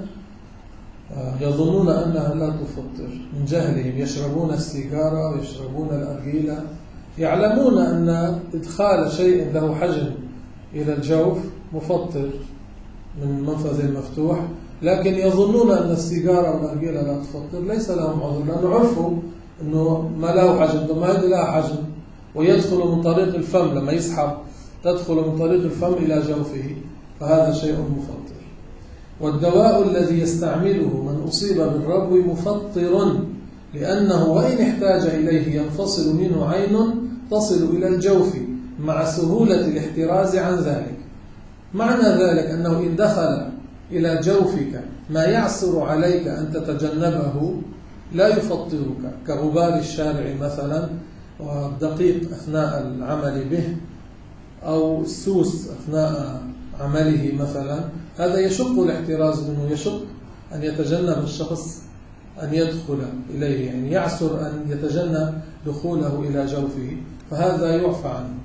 يظنون أنها لا تفطر من جهلهم، يشربون السيجارة ويشربون الأرجيلة، يعلمون أن إدخال شيء له حجم إلى الجوف مفطر من منفذ مفتوح، لكن يظنون أن السيجارة والأرجيلة لا تفطر، ليس لهم عذر لأنه عرفوا أنه ما له حجم، ثم هذه لها حجم ويدخل من طريق الفم، لما يسحب تدخل من طريق الفم إلى جوفه، فهذا شيء مفطر. والدواء الذي يستعمله من أصيب بالربو مفطر، لأنه وإن احتاج إليه ينفصل منه عين تصل إلى الجوف مع سهولة الاحتراز عن ذلك. معنى ذلك أنه إن دخل إلى جوفك ما يعسر عليك أن تتجنبه لا يفطرك، كغبار الشارع مثلا، والدقيق أثناء العمل به، أو السوس أثناء عمله مثلا. هذا يشق الاحتراز منه، يشق أن يتجنب الشخص أن يدخل إليه، يعني يعسر أن يتجنب دخوله إلى جوفه، فهذا يعفى عنه.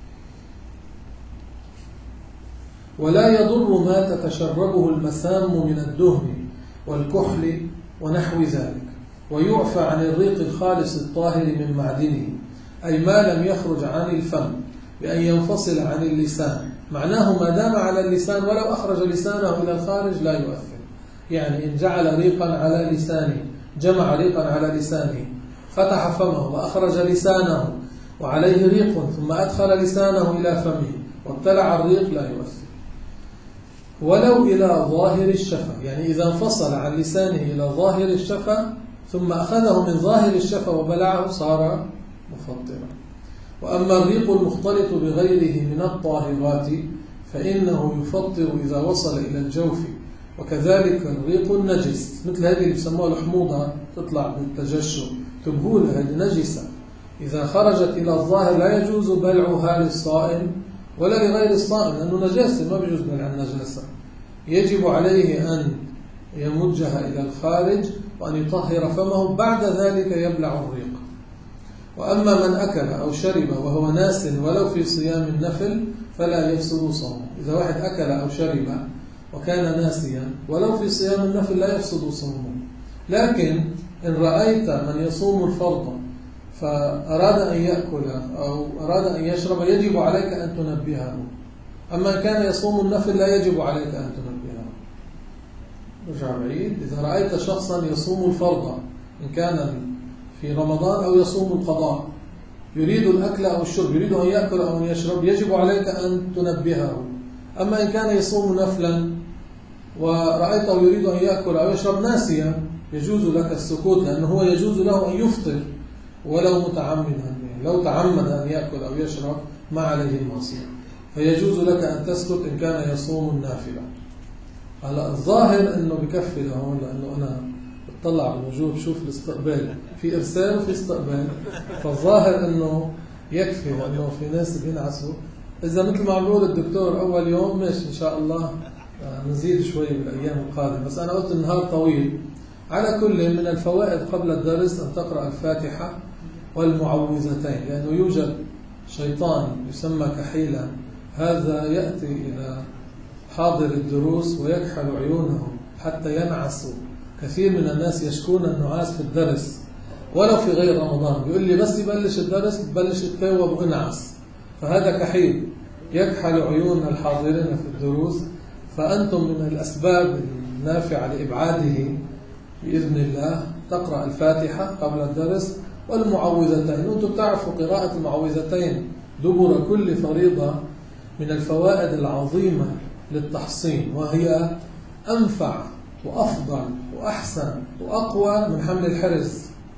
ولا يضر ما تتشربه المسام من الدهن والكحل ونحو ذلك، ويعفى عن الريق الخالص الطاهر من معدنه، أي ما لم يخرج عن الفم بأن ينفصل عن اللسان. معناه ما دام على اللسان ولو أخرج لسانه إلى الخارج لا يؤثر. يعني إن جعل ريقا على لسانه، جمع ريقا على لسانه، فتح فمه وأخرج لسانه وعليه ريق، ثم أدخل لسانه إلى فمه وابتلع الريق، لا يؤثر. ولو إلى ظاهر الشفة، يعني إذا انفصل عن لسانه إلى ظاهر الشفة ثم أخذه من ظاهر الشفة وبلعه صار مفطرا. وأما الريق المختلط بغيره من الطاهرات فإنه يفطر إذا وصل إلى الجوف، وكذلك الريق النجس، مثل هذه اللي بسموها الحموضة، تطلع بالتجشم، تبهولها، هذه نجسة، إذا خرجت إلى الظاهر لا يجوز بلعها للصائم ولا لغير الصائم، لأنه نجاسة، ما بيجوز بلع النجاسة. يجب عليه أن يمجها إلى الخارج وأن يطهر فمه، بعد ذلك يبلع الريق. وأما من أكل أو شرب وهو ناس ولو في صيام النفل فلا يفسد صومه. إذا واحد أكل أو شرب وكان ناسيا ولو في صيام النفل لا يفسد صومه. لكن إن رأيت من يصوم الفرض فأراد أن يأكل أو أراد أن يشرب يجب عليك أن تنبهه. أما إن كان يصوم النفل لا يجب عليك أن تنبهه. رجع بعيد. إذا رأيت شخصا يصوم الفرض إن كان في رمضان أو يصوم القضاء، يريد الأكل أو الشرب، يريد أن يأكل أو أن يشرب، يجب عليك أن تنبهه. أما إن كان يصوم نفلا ورأيته يريد أن يأكل أو يشرب ناسيا يجوز لك السكوت، لأنه هو يجوز له أن يفطر ولو متعمدا. لو تعمد أن يأكل أو يشرب ما عليه المعصية، فيجوز لك أن تسكت إن كان يصوم النافلة. هلا الظاهر أنه بكفي لهون، لأنه أنا بطلع بالوجوه بشوف الاستقبال، في إرسال وفي استقبال، فالظاهر أنه يكفي، لأنه في ناس بينعسوا. إذا مثل ما عم بيقول الدكتور أول يوم ماشي إن شاء الله نزيد شوي بالأيام القادمة، بس أنا قلت النهار طويل. على كل من الفوائد قبل الدرس أن تقرأ الفاتحة والمعوذتين، لأنه يوجد شيطان يسمى كحيلا، هذا يأتي إلى حاضر الدروس ويكحل عيونهم حتى ينعسوا. كثير من الناس يشكون النعاس في الدرس ولو في غير رمضان، بيقول لي بس يبلش الدرس ببلش التوب وانعس، فهذا كحيل يكحل عيون الحاضرين في الدروس. فأنتم من الأسباب النافعة لإبعاده بإذن الله تقرأ الفاتحة قبل الدرس والمعوذتين. وأنتم تعرفوا قراءة المعوذتين دبر كل فريضة من الفوائد العظيمة للتحصين، وهي أنفع وأفضل وأحسن وأقوى من حمل الحرز،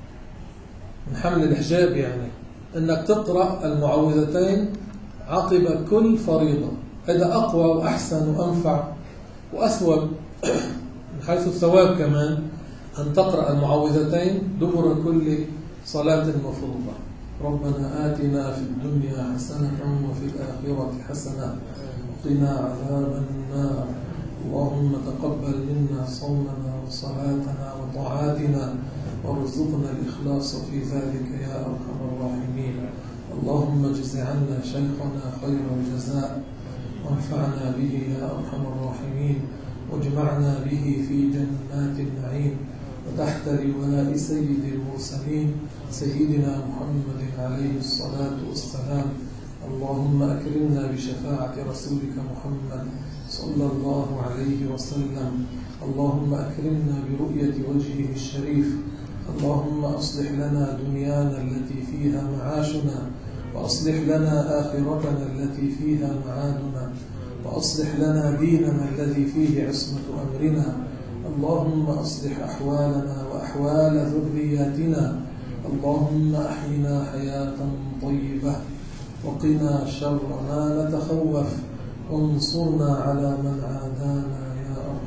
من حمل الحجاب. يعني أنك تقرأ المعوذتين عقب كل فريضة، هذا أقوى وأحسن وأنفع وأثوب من حيث الثواب كمان، أن تقرأ المعوذتين دبر كل صلاة مفروضة. ربنا آتنا في الدنيا حسنة وفي الآخرة حسنة وقنا عذاب النار. اللهم تقبل منا صومنا وصلاتنا وطاعاتنا وارزقنا الإخلاص في ذلك يا أرحم الراحمين. اللهم اجز عنا شيخنا خير الجزاء وانفعنا به يا أرحم الراحمين، واجمعنا به في جنات النعيم وتحت لواء سيد المرسلين سيدنا محمد عليه الصلاة والسلام. اللهم أكرمنا بشفاعة رسولك محمد صلى الله عليه وسلم. اللهم أكرمنا برؤية وجهه الشريف. اللهم أصلح لنا دنيانا التي فيها معاشنا، وأصلح لنا آخرتنا التي فيها معادنا، وأصلح لنا ديننا الذي فيه عصمة أمرنا. اللهم أصلح أحوالنا وأحوال ذرياتنا. اللهم أحينا حياة طيبة وقنا شر ما نتخوف، وانصرنا على من عادانا يا أرحم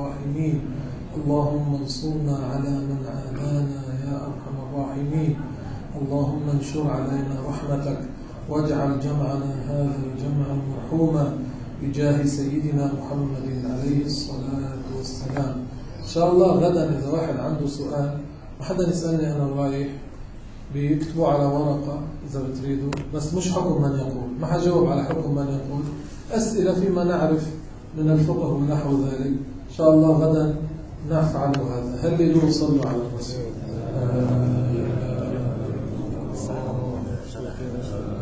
الراحمين. اللهم انصرنا على من عادانا يا أرحم الراحمين. اللهم انشر علينا رحمتك واجعل جمعنا هذا جمعا مرحوما بجاه سيدنا محمد عليه الصلاة والسلام. إن شاء الله غدا إذا واحد عنده سؤال ما حدا يسألني أنا رايح بيكتبوا على ورقة إذا بتريدوا، بس مش حكم من يقول، ما حجاوب على حكم من يقول، أسئلة فيما نعرف من الفقه ونحو ذلك. إن شاء الله غدا نفعل هذا. هللوا صلوا على الرسول.